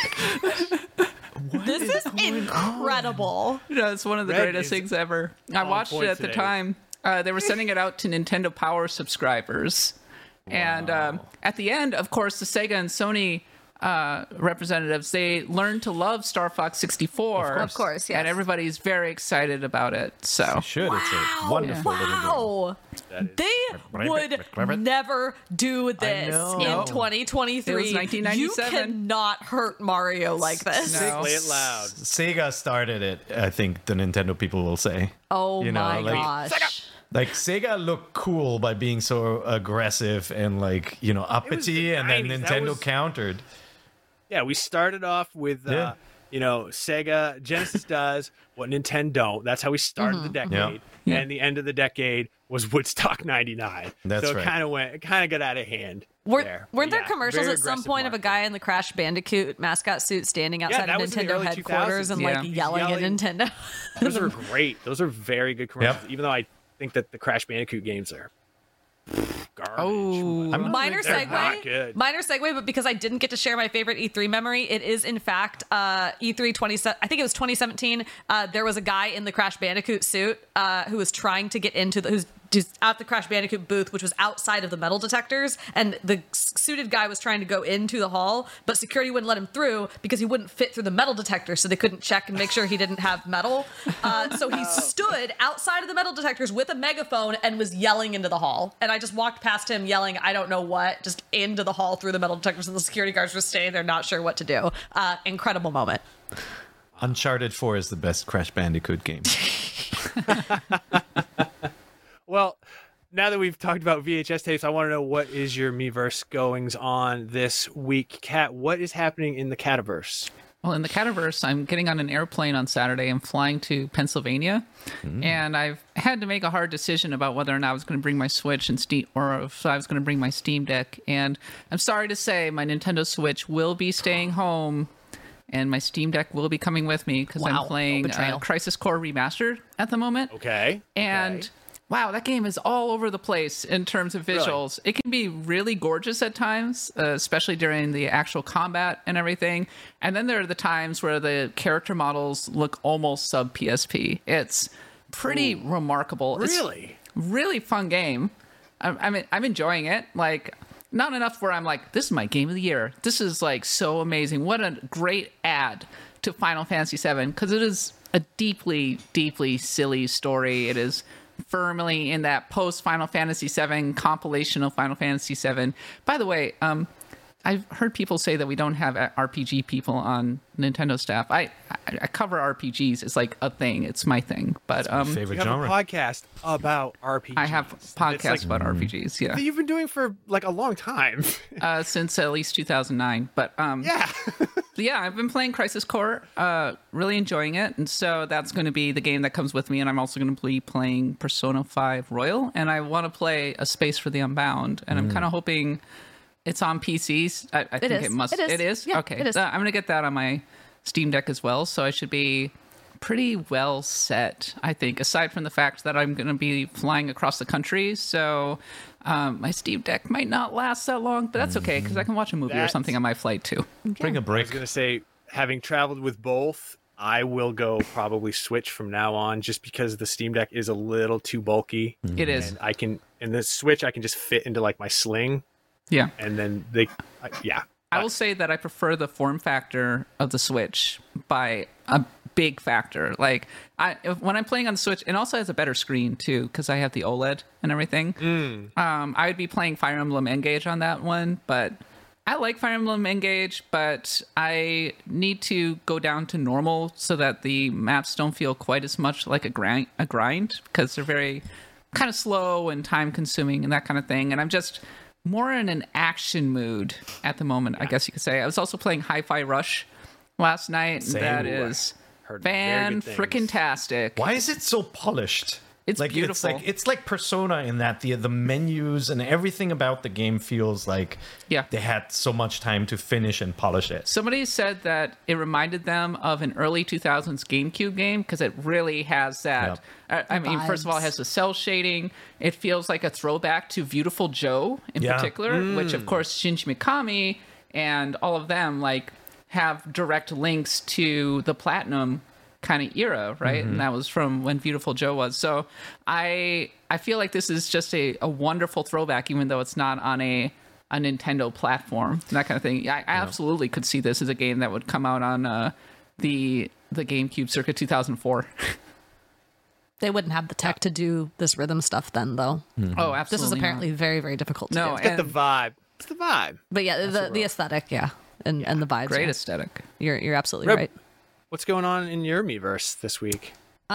[SPEAKER 3] This is incredible.
[SPEAKER 5] It's one of the
[SPEAKER 2] Red
[SPEAKER 5] greatest
[SPEAKER 2] is
[SPEAKER 5] things ever. I
[SPEAKER 2] on
[SPEAKER 5] watched it
[SPEAKER 2] point
[SPEAKER 5] at the
[SPEAKER 2] today.
[SPEAKER 5] time. They were sending it out to Nintendo Power subscribers. And at the end, of course, the Sega and Sony representatives, they learned to love Star Fox 64.
[SPEAKER 3] Of course, yes.
[SPEAKER 5] And everybody's very excited about it. So
[SPEAKER 4] Should. It's a wonderful little game.
[SPEAKER 3] Wow. They would never do this
[SPEAKER 4] know.
[SPEAKER 3] in
[SPEAKER 5] No.
[SPEAKER 3] 2023.
[SPEAKER 5] It was 1997.
[SPEAKER 3] You cannot hurt Mario like this.
[SPEAKER 5] No.
[SPEAKER 2] Play it loud.
[SPEAKER 4] Sega started it, I think the Nintendo people will say.
[SPEAKER 3] Oh
[SPEAKER 4] You know,
[SPEAKER 3] my
[SPEAKER 4] like-
[SPEAKER 3] gosh.
[SPEAKER 4] Like Sega looked cool by being so aggressive and like, uppity, and then
[SPEAKER 2] 90s. That
[SPEAKER 4] Nintendo
[SPEAKER 2] was-
[SPEAKER 4] countered.
[SPEAKER 2] Yeah, we started off with,
[SPEAKER 4] Yeah.
[SPEAKER 2] Sega, Genesis does what Nintendo don't. That's how we started the decade.
[SPEAKER 5] Yeah.
[SPEAKER 2] And the end of the decade was Woodstock 99.
[SPEAKER 4] That's
[SPEAKER 2] so
[SPEAKER 4] right.
[SPEAKER 2] it kind of got out of hand.
[SPEAKER 3] Weren't there
[SPEAKER 2] Yeah,
[SPEAKER 3] commercials
[SPEAKER 2] very
[SPEAKER 3] at some
[SPEAKER 2] aggressive
[SPEAKER 3] point of a
[SPEAKER 2] marketing.
[SPEAKER 3] guy in the Crash Bandicoot mascot suit standing outside
[SPEAKER 2] that
[SPEAKER 3] of
[SPEAKER 2] was in the
[SPEAKER 3] Nintendo
[SPEAKER 2] early
[SPEAKER 3] headquarters
[SPEAKER 2] 2000s.
[SPEAKER 3] and
[SPEAKER 5] Yeah.
[SPEAKER 3] like yelling at
[SPEAKER 2] Yelling.
[SPEAKER 3] Nintendo?
[SPEAKER 2] Those are great. Those are very good commercials.
[SPEAKER 4] Yep.
[SPEAKER 2] Even though I think that the Crash Bandicoot games are garbage.
[SPEAKER 5] Oh.
[SPEAKER 3] Minor
[SPEAKER 2] They're not
[SPEAKER 3] segue.
[SPEAKER 2] good.
[SPEAKER 3] Minor segue, but because I didn't get to share my favorite E3 memory, it is in fact E3 I think it was 2017. There was a guy in the Crash Bandicoot suit who was trying to get into who's just at the Crash Bandicoot booth, which was outside of the metal detectors, and the suited guy was trying to go into the hall, but security wouldn't let him through because he wouldn't fit through the metal detector, so they couldn't check and make sure he didn't have metal. So he stood outside of the metal detectors with a megaphone and was yelling into the hall. And I just walked past him yelling, I don't know what, just into the hall through the metal detectors, and the security guards were staying there, not sure what to do. Incredible moment.
[SPEAKER 4] Uncharted 4 is the best Crash Bandicoot game.
[SPEAKER 2] now that we've talked about VHS tapes, I want to know, what is your Miiverse goings on this week? Kat, what is happening in the Cataverse?
[SPEAKER 5] Well, in the Cataverse, I'm getting on an airplane on Saturday and flying to Pennsylvania. And I've had to make a hard decision about whether or not I was going to bring my Switch and Steam, or if I was going to bring my Steam Deck. And I'm sorry to say, my Nintendo Switch will be staying home, and my Steam Deck will be coming with me because I'm playing Crisis Core Remastered at the moment.
[SPEAKER 2] Okay.
[SPEAKER 5] And wow, that game is all over the place in terms of visuals. Really? It can be really gorgeous at times, especially during the actual combat and everything. And then there are the times where the character models look almost sub PSP. It's pretty remarkable.
[SPEAKER 2] Really?
[SPEAKER 5] It's a really fun game. I'm enjoying it. Like, not enough where I'm like, this is my game of the year. This is like so amazing. What a great add to Final Fantasy VII, because it is a deeply, deeply silly story. It is firmly in that post Final Fantasy VII compilation of Final Fantasy VII. By the way, I've heard people say that we don't have RPG people on Nintendo staff. I cover RPGs. It's like a thing. It's my thing. But
[SPEAKER 4] favorite
[SPEAKER 2] you have
[SPEAKER 4] genre.
[SPEAKER 2] a podcast about RPGs.
[SPEAKER 5] I have podcasts about RPGs. Yeah,
[SPEAKER 2] that you've been doing for like a long time.
[SPEAKER 5] Since at least 2009. But
[SPEAKER 2] yeah.
[SPEAKER 5] yeah, I've been playing Crisis Core, really enjoying it, and so that's going to be the game that comes with me. And I'm also going to be playing Persona 5 Royal, and I want to play A Space for the Unbound, and I'm kind of hoping it's on PCs. I think it must. It is.
[SPEAKER 3] Yeah,
[SPEAKER 5] okay,
[SPEAKER 3] it is.
[SPEAKER 5] I'm going to get that on my Steam Deck as well, so I should be pretty well set, I think, aside from the fact that I'm going to be flying across the country, so my Steam Deck might not last that long, but that's okay, because I can watch a movie or something on my flight too.
[SPEAKER 4] Bring a
[SPEAKER 2] I
[SPEAKER 4] break.
[SPEAKER 2] was going to say, having traveled with both, I will go probably Switch from now on, just because the Steam Deck is a little too bulky.
[SPEAKER 5] It is.
[SPEAKER 2] And in the Switch, I can just fit into like my sling,
[SPEAKER 5] Yeah.
[SPEAKER 2] and then
[SPEAKER 5] I will say that I prefer the form factor of the Switch by a big factor. Like, when I'm playing on the Switch, it also has a better screen too, because I have the OLED and everything. I would be playing Fire Emblem Engage on that one, but I like Fire Emblem Engage, but I need to go down to normal so that the maps don't feel quite as much like a grind, because they're very kind of slow and time consuming and that kind of thing. And I'm just more in an action mood at the moment, I guess you could say. I was also playing Hi-Fi Rush last night.
[SPEAKER 4] Same.
[SPEAKER 5] That is
[SPEAKER 2] Heard very good things.
[SPEAKER 5] fan-frickin-tastic.
[SPEAKER 4] Why is it so polished?
[SPEAKER 5] It's
[SPEAKER 4] like,
[SPEAKER 5] beautiful.
[SPEAKER 4] It's like Persona in that the menus and everything about the game feels like they had so much time to finish and polish it.
[SPEAKER 5] Somebody said that it reminded them of an early 2000s GameCube game, because it really has that. I mean, first of all, it has the cell shading. It feels like a throwback to Beautiful Joe in particular, which, of course, Shinji Mikami and all of them like have direct links to the Platinum kind of era, right? And that was from when Beautiful Joe was. So I feel like this is just a wonderful throwback, even though it's not on a Nintendo platform and that kind of thing. I absolutely could see this as a game that would come out on the GameCube circa 2004.
[SPEAKER 3] They wouldn't have the tech to do this rhythm stuff then, though.
[SPEAKER 5] Oh, absolutely.
[SPEAKER 3] This is apparently very, very difficult to do.
[SPEAKER 2] It's got the vibe. It's the vibe.
[SPEAKER 3] But yeah, the aesthetic, and the vibes.
[SPEAKER 5] Great
[SPEAKER 3] yeah.
[SPEAKER 5] aesthetic.
[SPEAKER 3] You're absolutely
[SPEAKER 2] Reb,
[SPEAKER 3] right.
[SPEAKER 2] What's going on in your Miiverse this week?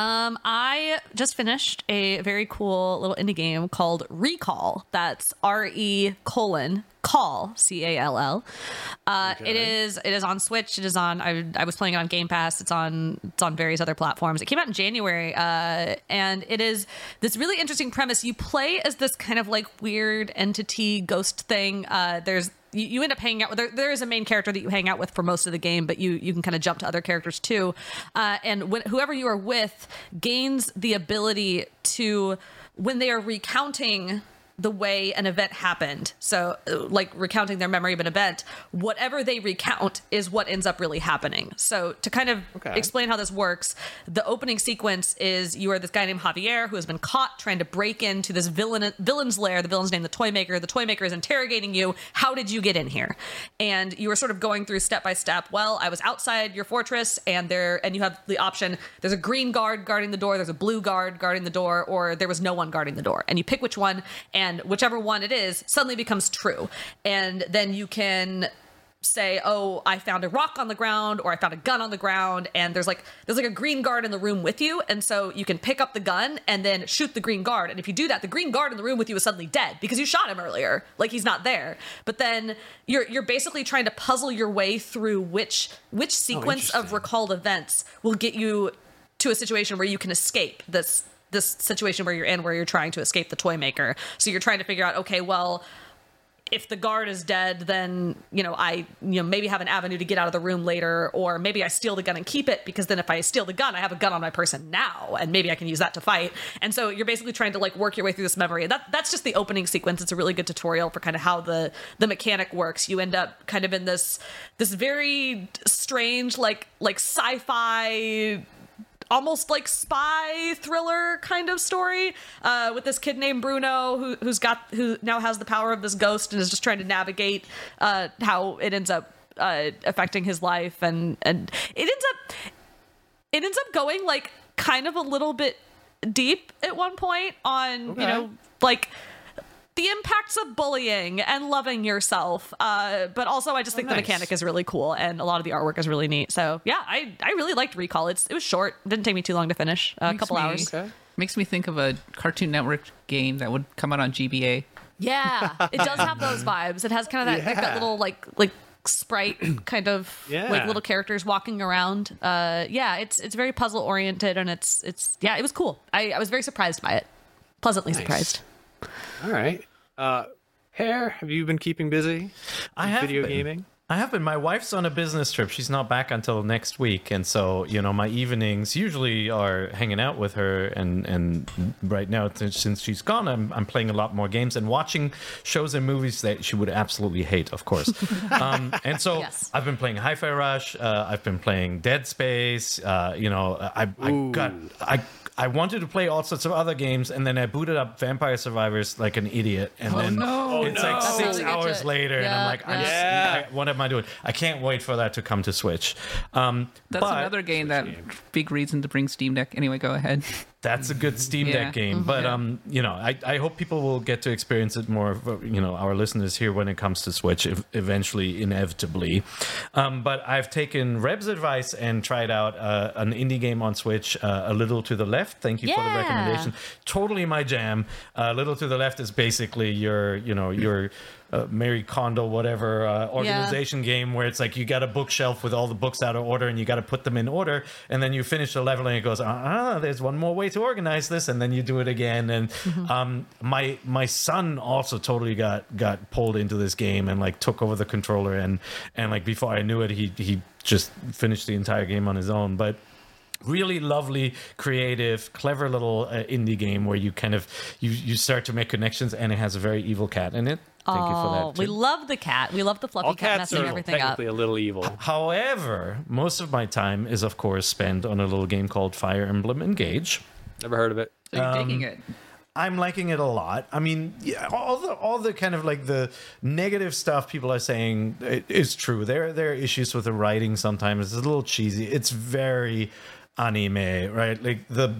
[SPEAKER 3] I just finished a very cool little indie game called Recall. That's RE:call, CALL. It is on Switch. It is on. I was playing it on Game Pass. It's on various other platforms. It came out in January, and it is this really interesting premise. You play as this kind of like weird entity ghost thing. You end up hanging out with there is a main character that you hang out with for most of the game, but you can kind of jump to other characters too. And whoever you are with gains the ability to, when they are recounting the way an event happened, so like recounting their memory of an event, whatever they recount is what ends up really happening. So to kind of explain how this works, the opening sequence is you are this guy named Javier who has been caught trying to break into this villain's lair. The villain's named the Toymaker. The Toymaker is interrogating you. How did you get in here? And you are sort of going through step by step. Well, I was outside your fortress, and you have the option. There's a green guard guarding the door. There's a blue guard guarding the door, or there was no one guarding the door. And you pick which one, and whichever one it is suddenly becomes true. And then you can say, oh, I found a rock on the ground or I found a gun on the ground, and there's like a green guard in the room with you, and so you can pick up the gun and then shoot the green guard. And if you do that, the green guard in the room with you is suddenly dead because you shot him earlier, like he's not there. But then you're basically trying to puzzle your way through which sequence of recalled events will get you to a situation where you can escape this situation where you're in, where you're trying to escape the toy maker. So you're trying to figure out, okay, well, if the guard is dead, then, I maybe have an avenue to get out of the room later, or maybe I steal the gun and keep it, because then if I steal the gun, I have a gun on my person now, and maybe I can use that to fight. And so you're basically trying to like work your way through this memory. And that's just the opening sequence. It's a really good tutorial for kind of how the mechanic works. You end up kind of in this very strange, like sci-fi, almost like spy thriller kind of story with this kid named Bruno who now has the power of this ghost and is just trying to navigate how it ends up affecting his life, and it ends up going like kind of a little bit deep at one point on like the impacts of bullying and loving yourself. But also I just think the mechanic is really cool, and a lot of the artwork is really neat. So yeah, I really liked Recall. It was short. It didn't take me too long to finish. A couple hours. Okay.
[SPEAKER 5] Makes me think of a Cartoon Network game that would come out on GBA.
[SPEAKER 3] Yeah, it does have those vibes. It has kind of that little like sprite kind of like little characters walking around. It's very puzzle oriented, and it's it was cool. I was very surprised by it. Pleasantly surprised.
[SPEAKER 2] All right. Hare, have you been keeping busy?
[SPEAKER 4] I have
[SPEAKER 2] video
[SPEAKER 4] been.
[SPEAKER 2] Gaming.
[SPEAKER 4] I have been. My wife's on a business trip. She's not back until next week, and so my evenings usually are hanging out with her. And right now, since she's gone, I'm playing a lot more games and watching shows and movies that she would absolutely hate, of course. And so I've been playing Hi-Fi Rush. I've been playing Dead Space. I wanted to play all sorts of other games, and then I booted up Vampire Survivors like an idiot, and it's like 6 hours later, and I'm like, what am I doing? I can't wait for that to come to Switch.
[SPEAKER 5] That's another game big reason to bring Steam Deck. Anyway, go ahead.
[SPEAKER 4] That's a good Steam Deck game, but I hope people will get to experience it more. Our listeners here when it comes to Switch, eventually, inevitably. But I've taken Reb's advice and tried out an indie game on Switch, A Little to the Left. Thank you for the recommendation. Totally my jam. A Little to the Left is basically your Mary Kondo whatever organization game where it's like you got a bookshelf with all the books out of order and you got to put them in order, and then you finish the level and it goes there's one more way to organize this, and then you do it again. And my son also totally got pulled into this game and like took over the controller, and like before I knew it he just finished the entire game on his own. But really lovely, creative, clever little indie game where you kind of you start to make connections, and it has a very evil cat in it. Thank you for that, too.
[SPEAKER 3] We love the cat. We love the fluffy cat messing everything up.
[SPEAKER 2] Technically a little evil.
[SPEAKER 4] However, most of my time is, of course, spent on a little game called Fire Emblem Engage.
[SPEAKER 2] Never heard of it.
[SPEAKER 5] So you're digging it.
[SPEAKER 4] I'm liking it a lot. I mean, all the kind of like the negative stuff people are saying is true. There are issues with the writing sometimes. It's a little cheesy. It's very anime, right? Like the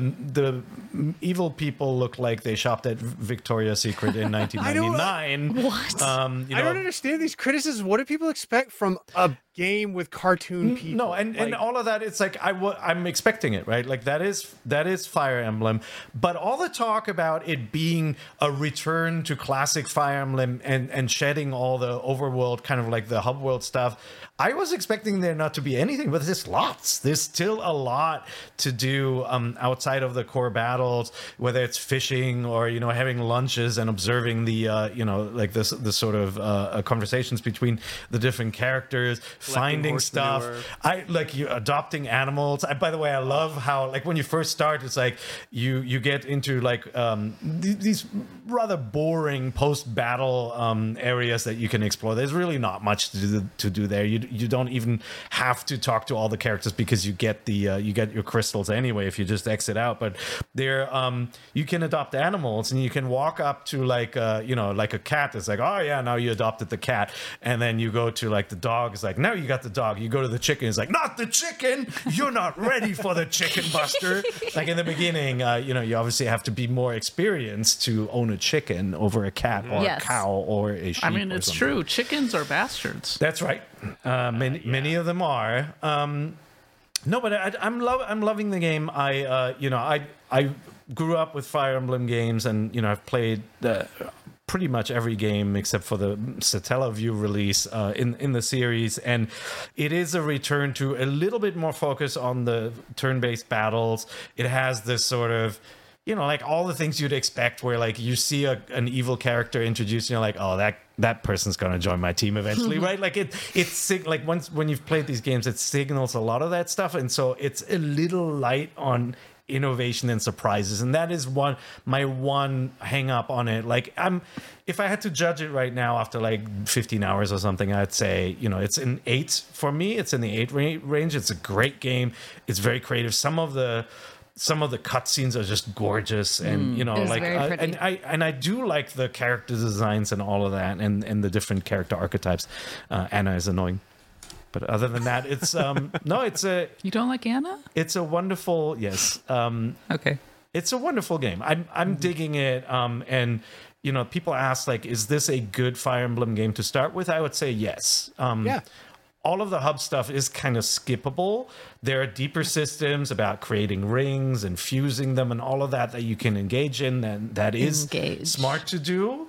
[SPEAKER 4] evil people look like they shopped at Victoria's Secret in 1999.
[SPEAKER 3] What?
[SPEAKER 2] I don't understand these criticisms. What do people expect from a game with cartoon people?
[SPEAKER 4] No, and all of that, it's like I'm expecting it, right? Like that is Fire Emblem, but all the talk about it being a return to classic Fire Emblem and shedding all the overworld kind of like the hub world stuff, I was expecting there not to be anything, but there's lots. There's still a lot to do outside of the core battles, whether it's fishing or having lunches and observing the like the sort of conversations between the different characters, finding stuff. I like you adopting animals. By the way, I love how like when you first start, it's like you get into like these rather boring post-battle areas that you can explore. There's really not much to do there. You don't even have to talk to all the characters because you get you get your crystals anyway if you just exit out. But there you can adopt animals, and you can walk up to like like a cat. It's like, oh yeah, now you adopted the cat, and then you go to like the dog. It's like, no, now you got the dog. You go to the chicken. It's like, not the chicken. You're not ready for the chicken, Buster. Like in the beginning, you obviously have to be more experienced to own a chicken over a cat or a cow or a sheep.
[SPEAKER 5] I mean, it's true. Chickens are bastards.
[SPEAKER 4] That's right. Many of them are. No, but I'm loving the game. I grew up with Fire Emblem games, and I've played pretty much every game except for the Satellaview release in the series, and it is a return to a little bit more focus on the turn-based battles. It has this sort of like all the things you'd expect, where like you see an evil character introduced, and you're like, oh, that person's gonna join my team eventually, right? Like it's like when you've played these games, it signals a lot of that stuff, and so it's a little light on innovation and surprises, and that is my one hang up on it. Like if I had to judge it right now after like 15 hours or something, I'd say it's an 8 for me. It's in the 8 range. It's a great game. It's very creative. Some of the cutscenes are just gorgeous, and and I do like the character designs and all of that, and the different character archetypes. Anna is annoying, but other than that, it's
[SPEAKER 5] You don't like Anna?
[SPEAKER 4] It's a wonderful
[SPEAKER 5] Okay.
[SPEAKER 4] It's a wonderful game. I'm digging it. And people ask, like, is this a good Fire Emblem game to start with? I would say yes. All of the hub stuff is kind of skippable. There are deeper systems about creating rings and fusing them and all of that you can engage in. That is smart to do.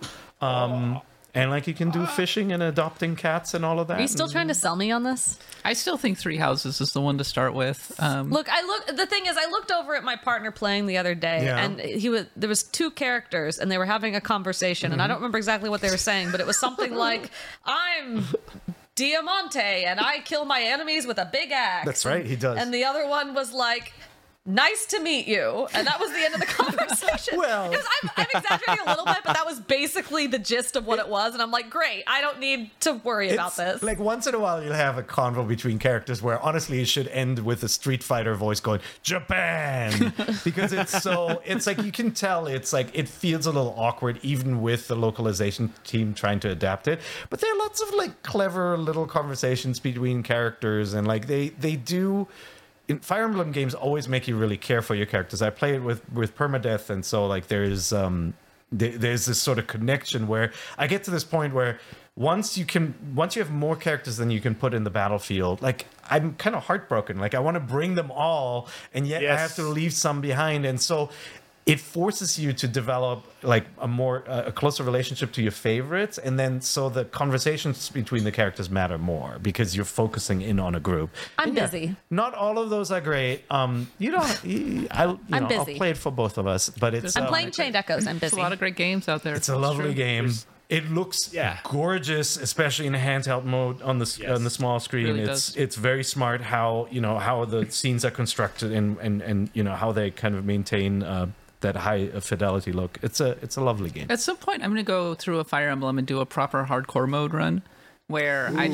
[SPEAKER 4] And like you can do fishing and adopting cats and all of that.
[SPEAKER 3] Are you still trying to sell me on this?
[SPEAKER 5] I still think Three Houses is the one to start with.
[SPEAKER 3] The thing is, I looked over at my partner playing the other day, and there was 2 characters, and they were having a conversation, and I don't remember exactly what they were saying, but it was something like, I'm Diamante, and I kill my enemies with a big axe.
[SPEAKER 4] That's right, he does.
[SPEAKER 3] And the other one was like, nice to meet you, and that was the end of the conversation.
[SPEAKER 4] Well,
[SPEAKER 3] I'm exaggerating a little bit, but that was basically the gist of what it was, and I'm like, great, I don't need to worry about this.
[SPEAKER 4] Like once in a while you'll have a convo between characters where honestly it should end with a Street Fighter voice going Japan, because it's like you can tell it's like it feels a little awkward even with the localization team trying to adapt it, but there are lots of like clever little conversations between characters, and like they do. Fire Emblem games always make you really care for your characters. I play it with permadeath, and so like there's this sort of connection where I get to this point where once you have more characters than you can put in the battlefield, like I'm kind of heartbroken. Like I want to bring them all, and yet I have to leave some behind, and so it forces you to develop like a closer relationship to your favorites, and then so the conversations between the characters matter more because you're focusing in on a group.
[SPEAKER 3] I'm busy.
[SPEAKER 4] Not all of those are great. I'll play it for both of us, but it's.
[SPEAKER 3] I'm playing Chained Echoes. I'm busy.
[SPEAKER 5] There's a lot of great games out there.
[SPEAKER 4] It's a lovely game. It looks gorgeous, especially in handheld mode on the small screen.
[SPEAKER 5] Really
[SPEAKER 4] it's very smart how the scenes are constructed and how they kind of maintain that high fidelity look. It's a lovely game.
[SPEAKER 5] At some point, I'm going to go through a Fire Emblem and do a proper hardcore mode run, where I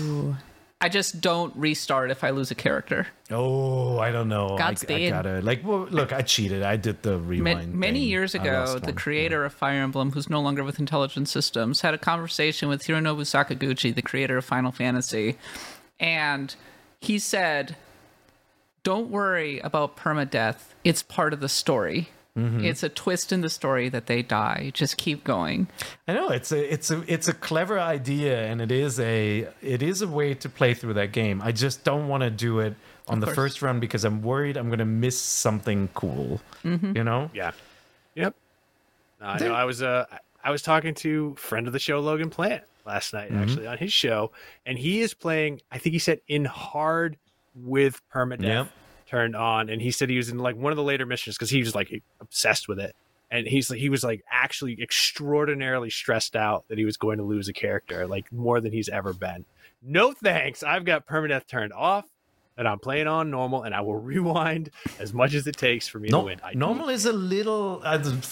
[SPEAKER 5] just don't restart if I lose a character.
[SPEAKER 4] Oh, I don't know.
[SPEAKER 3] Godspeed.
[SPEAKER 4] I gotta look. I cheated. I did the rewind.
[SPEAKER 5] Many years ago, the creator of Fire Emblem, who's no longer with Intelligent Systems, had a conversation with Hironobu Sakaguchi, the creator of Final Fantasy, and he said, "Don't worry about permadeath. It's part of the story." Mm-hmm. It's a twist in the story that they die. Just keep going.
[SPEAKER 4] I know it's a clever idea, and it is a way to play through that game. I just don't want to do it on the first run because I'm worried I'm going to miss something cool. Mm-hmm.
[SPEAKER 2] Yeah. Yep. I was talking to friend of the show Logan Plant last night actually on his show, and he is playing. I think he said in hard with permadeath. Yep. Turned on, and he said he was in like one of the later missions because he was like obsessed with it, and he was like actually extraordinarily stressed out that he was going to lose a character, like more than he's ever been. No thanks, I've got permadeath turned off, and I'm playing on normal, and I will rewind as much as it takes for me to win.
[SPEAKER 4] Normal is a little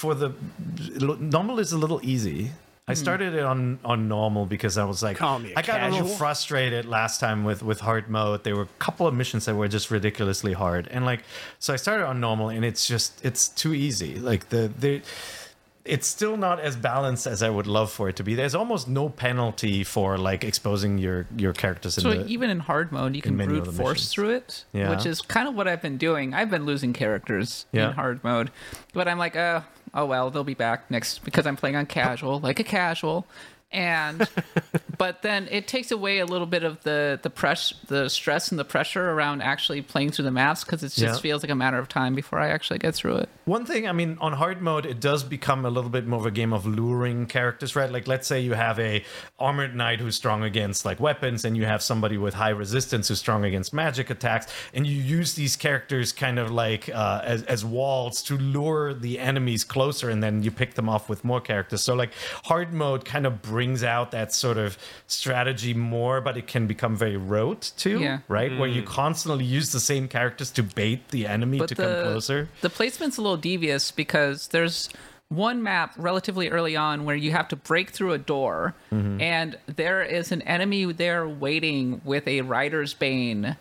[SPEAKER 4] easy. I started it on normal because I was like, I got a little frustrated last time with hard mode. There were a couple of missions that were just ridiculously hard, and so I started on normal, and it's too easy. Like it's still not as balanced as I would love for it to be. There's almost no penalty for like exposing your characters.
[SPEAKER 5] So even in hard mode, you can brute force through it, which is kind of what I've been doing. I've been losing characters in hard mode, but I'm like, oh well, they'll be back next because I'm playing on casual, like a casual. And but then it takes away a little bit of the stress and the pressure around actually playing through the maps, because it just feels like a matter of time before I actually get through it.
[SPEAKER 4] One thing, I mean, on hard mode, it does become a little bit more of a game of luring characters, right? Like, let's say you have a armored knight who's strong against like weapons, and you have somebody with high resistance who's strong against magic attacks, and you use these characters kind of like as walls to lure the enemies closer, and then you pick them off with more characters. So like hard mode kind of brings out that sort of strategy more, but it can become very rote too, right? Where you constantly use the same characters to bait the enemy to come closer.
[SPEAKER 5] The placement's a little devious because there's one map relatively early on where you have to break through a door, and there is an enemy there waiting with a Rider's Bane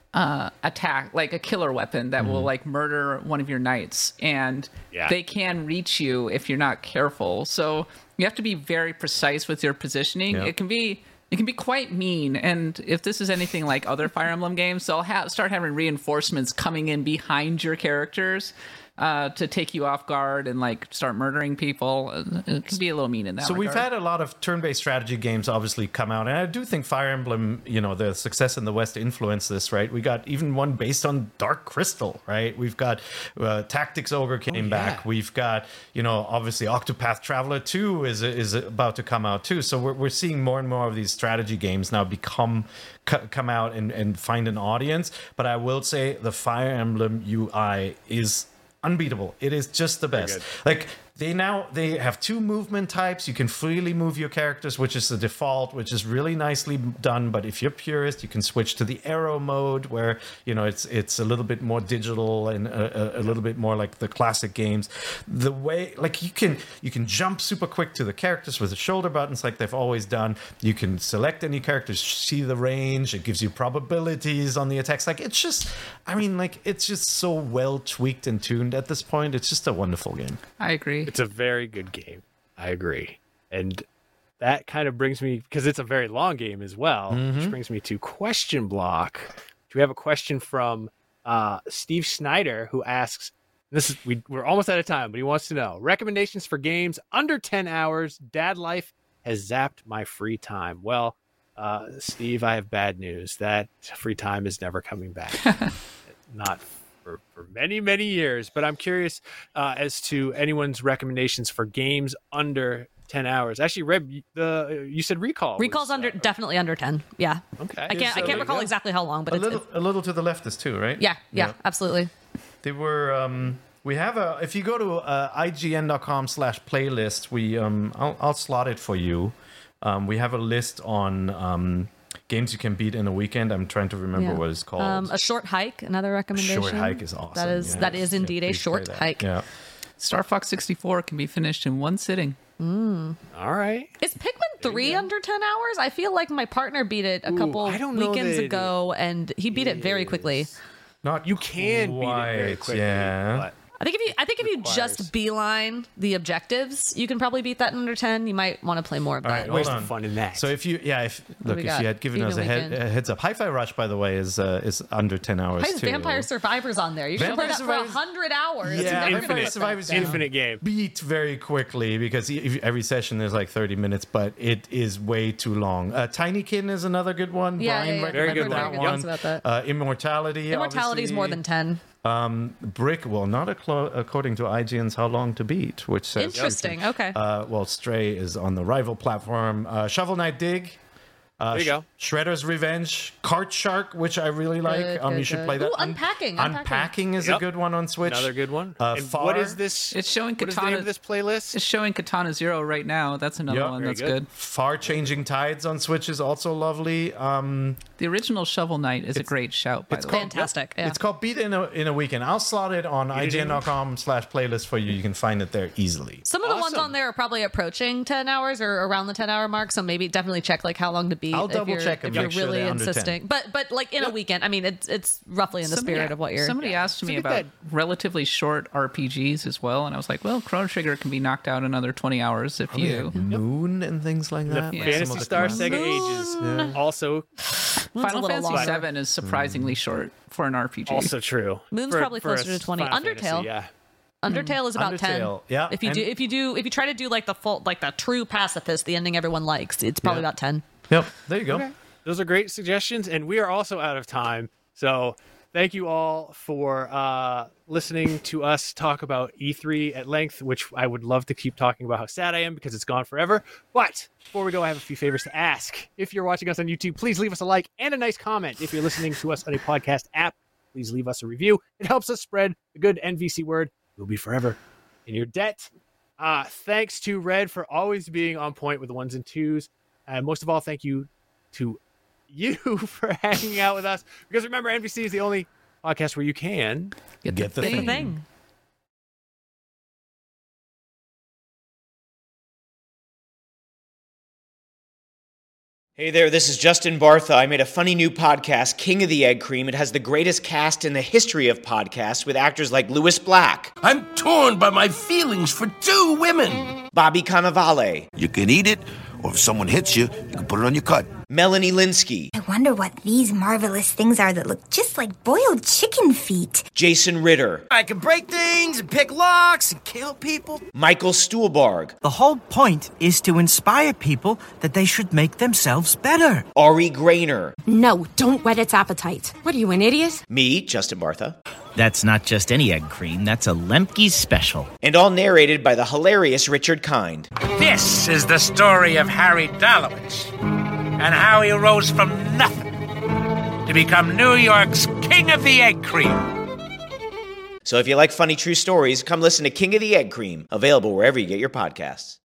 [SPEAKER 5] attack, like a killer weapon that will like murder one of your knights, and they can reach you if you're not careful. So you have to be very precise with your positioning. It can be quite mean, and if this is anything like other Fire Emblem games, they'll start having reinforcements coming in behind your characters to take you off guard and like start murdering people. It can be a little mean in that regard.
[SPEAKER 4] We've had a lot of turn-based strategy games obviously come out, and I do think Fire Emblem, the success in the West influenced this, right? We got even one based on Dark Crystal, right? We've got Tactics Ogre came back. We've got, obviously Octopath Traveler 2 is about to come out too. So we're seeing more and more of these strategy games now come out and find an audience. But I will say the Fire Emblem UI is unbeatable. It is just the best. Like they have two movement types. You can freely move your characters, which is the default, which is really nicely done. But if you're purist, you can switch to the arrow mode, where it's a little bit more digital and a little bit more like the classic games. The way like you can jump super quick to the characters with the shoulder buttons, like they've always done. You can select any characters, see the range. It gives you probabilities on the attacks. Like it's just so well tweaked and tuned at this point. It's just a wonderful game.
[SPEAKER 5] I agree.
[SPEAKER 2] It's a very good game. I agree. And that kind of brings me, because it's a very long game as well, which brings me to question block. We have a question from Steve Snyder, who asks, we're almost out of time, but he wants to know, recommendations for games under 10 hours. Dad life has zapped my free time. Well, Steve, I have bad news. That free time is never coming back. Not for many, many years. But I'm curious as to anyone's recommendations for games under 10 hours. Actually, Reb, you said Recall.
[SPEAKER 3] Recall's definitely under 10. Yeah.
[SPEAKER 2] Okay.
[SPEAKER 3] I can't recall exactly how long, but
[SPEAKER 4] a little to the left is too, right?
[SPEAKER 3] Yeah, absolutely.
[SPEAKER 4] They were. We have if you go to IGN.com/playlist, I'll slot it for you. We have a list on games you can beat in a weekend. I'm trying to remember what it's called.
[SPEAKER 3] A Short Hike, another recommendation.
[SPEAKER 4] Short Hike is awesome.
[SPEAKER 3] That is indeed a short hike.
[SPEAKER 4] Yeah.
[SPEAKER 5] Star Fox 64 can be finished in one sitting.
[SPEAKER 2] All right.
[SPEAKER 3] Is Pikmin 3 under 10 hours? I feel like my partner beat it a couple weekends ago, and he beat it very quickly.
[SPEAKER 2] You can beat it very quickly.
[SPEAKER 4] Yeah.
[SPEAKER 2] But
[SPEAKER 3] I think if you just beeline the objectives, you can probably beat that in under 10. You might want to play more of that.
[SPEAKER 2] Where's the fun in that?
[SPEAKER 4] So if you had given us a heads up, Hi-Fi Rush, by the way, is under 10 hours too.
[SPEAKER 3] Vampire Survivors on there. You should play that for 100 hours.
[SPEAKER 4] Yeah,
[SPEAKER 2] Infinite Survivors, infinite game.
[SPEAKER 4] Beat very quickly because every session is like 30 minutes, but it is way too long. Tinykin is another good one. Brian recommended that one. Immortality.
[SPEAKER 3] Immortality is more than 10.
[SPEAKER 4] Brick, well, not according to IGN's How Long to Beat, which says
[SPEAKER 3] interesting. Okay.
[SPEAKER 4] Stray is on the rival platform. Shovel Knight Dig.
[SPEAKER 2] There you go.
[SPEAKER 4] Shredder's Revenge, Cart Shark, which I really like. You should play that.
[SPEAKER 3] Ooh, Unpacking.
[SPEAKER 4] Unpacking is a good one on Switch.
[SPEAKER 2] Another good one.
[SPEAKER 4] And
[SPEAKER 2] what is this?
[SPEAKER 5] It's showing Katana.
[SPEAKER 2] What is the name of this playlist?
[SPEAKER 5] It's showing Katana Zero right now. That's another one that's good.
[SPEAKER 4] Far Changing Tides on Switch is also lovely.
[SPEAKER 5] The original Shovel Knight is a great shout, by the way.
[SPEAKER 3] Fantastic. Yeah.
[SPEAKER 4] It's called Beat in a Weekend. I'll slot it on IGN.com/playlist for you. You can find it there easily.
[SPEAKER 3] Some of the ones on there are probably approaching 10 hours or around the 10-hour mark, so maybe definitely check like How Long to Beat maybe.
[SPEAKER 4] I'll
[SPEAKER 3] if
[SPEAKER 4] double
[SPEAKER 3] you're,
[SPEAKER 4] check and
[SPEAKER 3] if you're
[SPEAKER 4] make sure
[SPEAKER 3] really
[SPEAKER 4] they're under 10.
[SPEAKER 3] insisting. But like in a weekend, I mean, it's roughly in the spirit of what you're.
[SPEAKER 5] Somebody asked me
[SPEAKER 2] Look at
[SPEAKER 5] about
[SPEAKER 2] that.
[SPEAKER 5] relatively short RPGs as well, and I was like, well, Chrono Trigger can be knocked out in another 20 hours if you.
[SPEAKER 4] Moon and things like that.
[SPEAKER 2] The
[SPEAKER 4] like some
[SPEAKER 2] Phantasy
[SPEAKER 4] of the
[SPEAKER 2] Star
[SPEAKER 4] classics.
[SPEAKER 2] Sega Ages also
[SPEAKER 5] Final
[SPEAKER 3] little
[SPEAKER 5] Fantasy
[SPEAKER 3] longer.
[SPEAKER 5] VII is surprisingly short for an RPG.
[SPEAKER 2] also true.
[SPEAKER 3] Moon's
[SPEAKER 2] For-
[SPEAKER 3] probably
[SPEAKER 2] for a
[SPEAKER 3] closer to 20.
[SPEAKER 2] Final
[SPEAKER 3] Undertale.
[SPEAKER 2] Fantasy, yeah.
[SPEAKER 3] Undertale is about 10.
[SPEAKER 4] Undertale, yeah,
[SPEAKER 3] If you try to do like the full, like the true pacifist, the ending everyone likes, it's probably about 10.
[SPEAKER 4] Yep, there you go.
[SPEAKER 2] Those are great suggestions, and we are also out of time. So thank you all for listening to us talk about E3 at length, which I would love to keep talking about how sad I am because it's gone forever. But before we go, I have a few favors to ask. If you're watching us on YouTube, please leave us a like and a nice comment. If you're listening to us on a podcast app, please leave us a review. It helps us spread the good NVC word. You'll be forever in your debt. Thanks to Red for always being on point with the ones and twos. And most of all, thank you to you for hanging out with us. Because remember, NVC is the only podcast where you can
[SPEAKER 4] Get the
[SPEAKER 3] It's the
[SPEAKER 4] thing.
[SPEAKER 3] thing.
[SPEAKER 7] Hey there, this is Justin Bartha. I made a funny new podcast, King of the Egg Cream. It has the greatest cast in the history of podcasts with actors like Louis Black,
[SPEAKER 8] I'm torn by my feelings for two women.
[SPEAKER 7] Bobby Cannavale,
[SPEAKER 8] You can eat it, or if someone hits you, you can put it on your cut.
[SPEAKER 7] Melanie Linsky,
[SPEAKER 9] I wonder what these marvelous things are that look just like boiled chicken feet.
[SPEAKER 7] Jason Ritter,
[SPEAKER 10] I can break things and pick locks and kill people.
[SPEAKER 7] Michael Stuhlbarg,
[SPEAKER 10] The whole point is to inspire people that they should make themselves better.
[SPEAKER 7] Ari Grainer,
[SPEAKER 11] No, don't whet its appetite. What are you, an idiot?
[SPEAKER 7] me, Justin Bartha,
[SPEAKER 10] That's not just any egg cream, that's a Lemke's special.
[SPEAKER 7] and all narrated by the hilarious Richard Kind.
[SPEAKER 12] This is the story of Harry Dalowitz and how he rose from nothing to become New York's King of the Egg Cream.
[SPEAKER 7] So if you like funny true stories, come listen to King of the Egg Cream, available wherever you get your podcasts.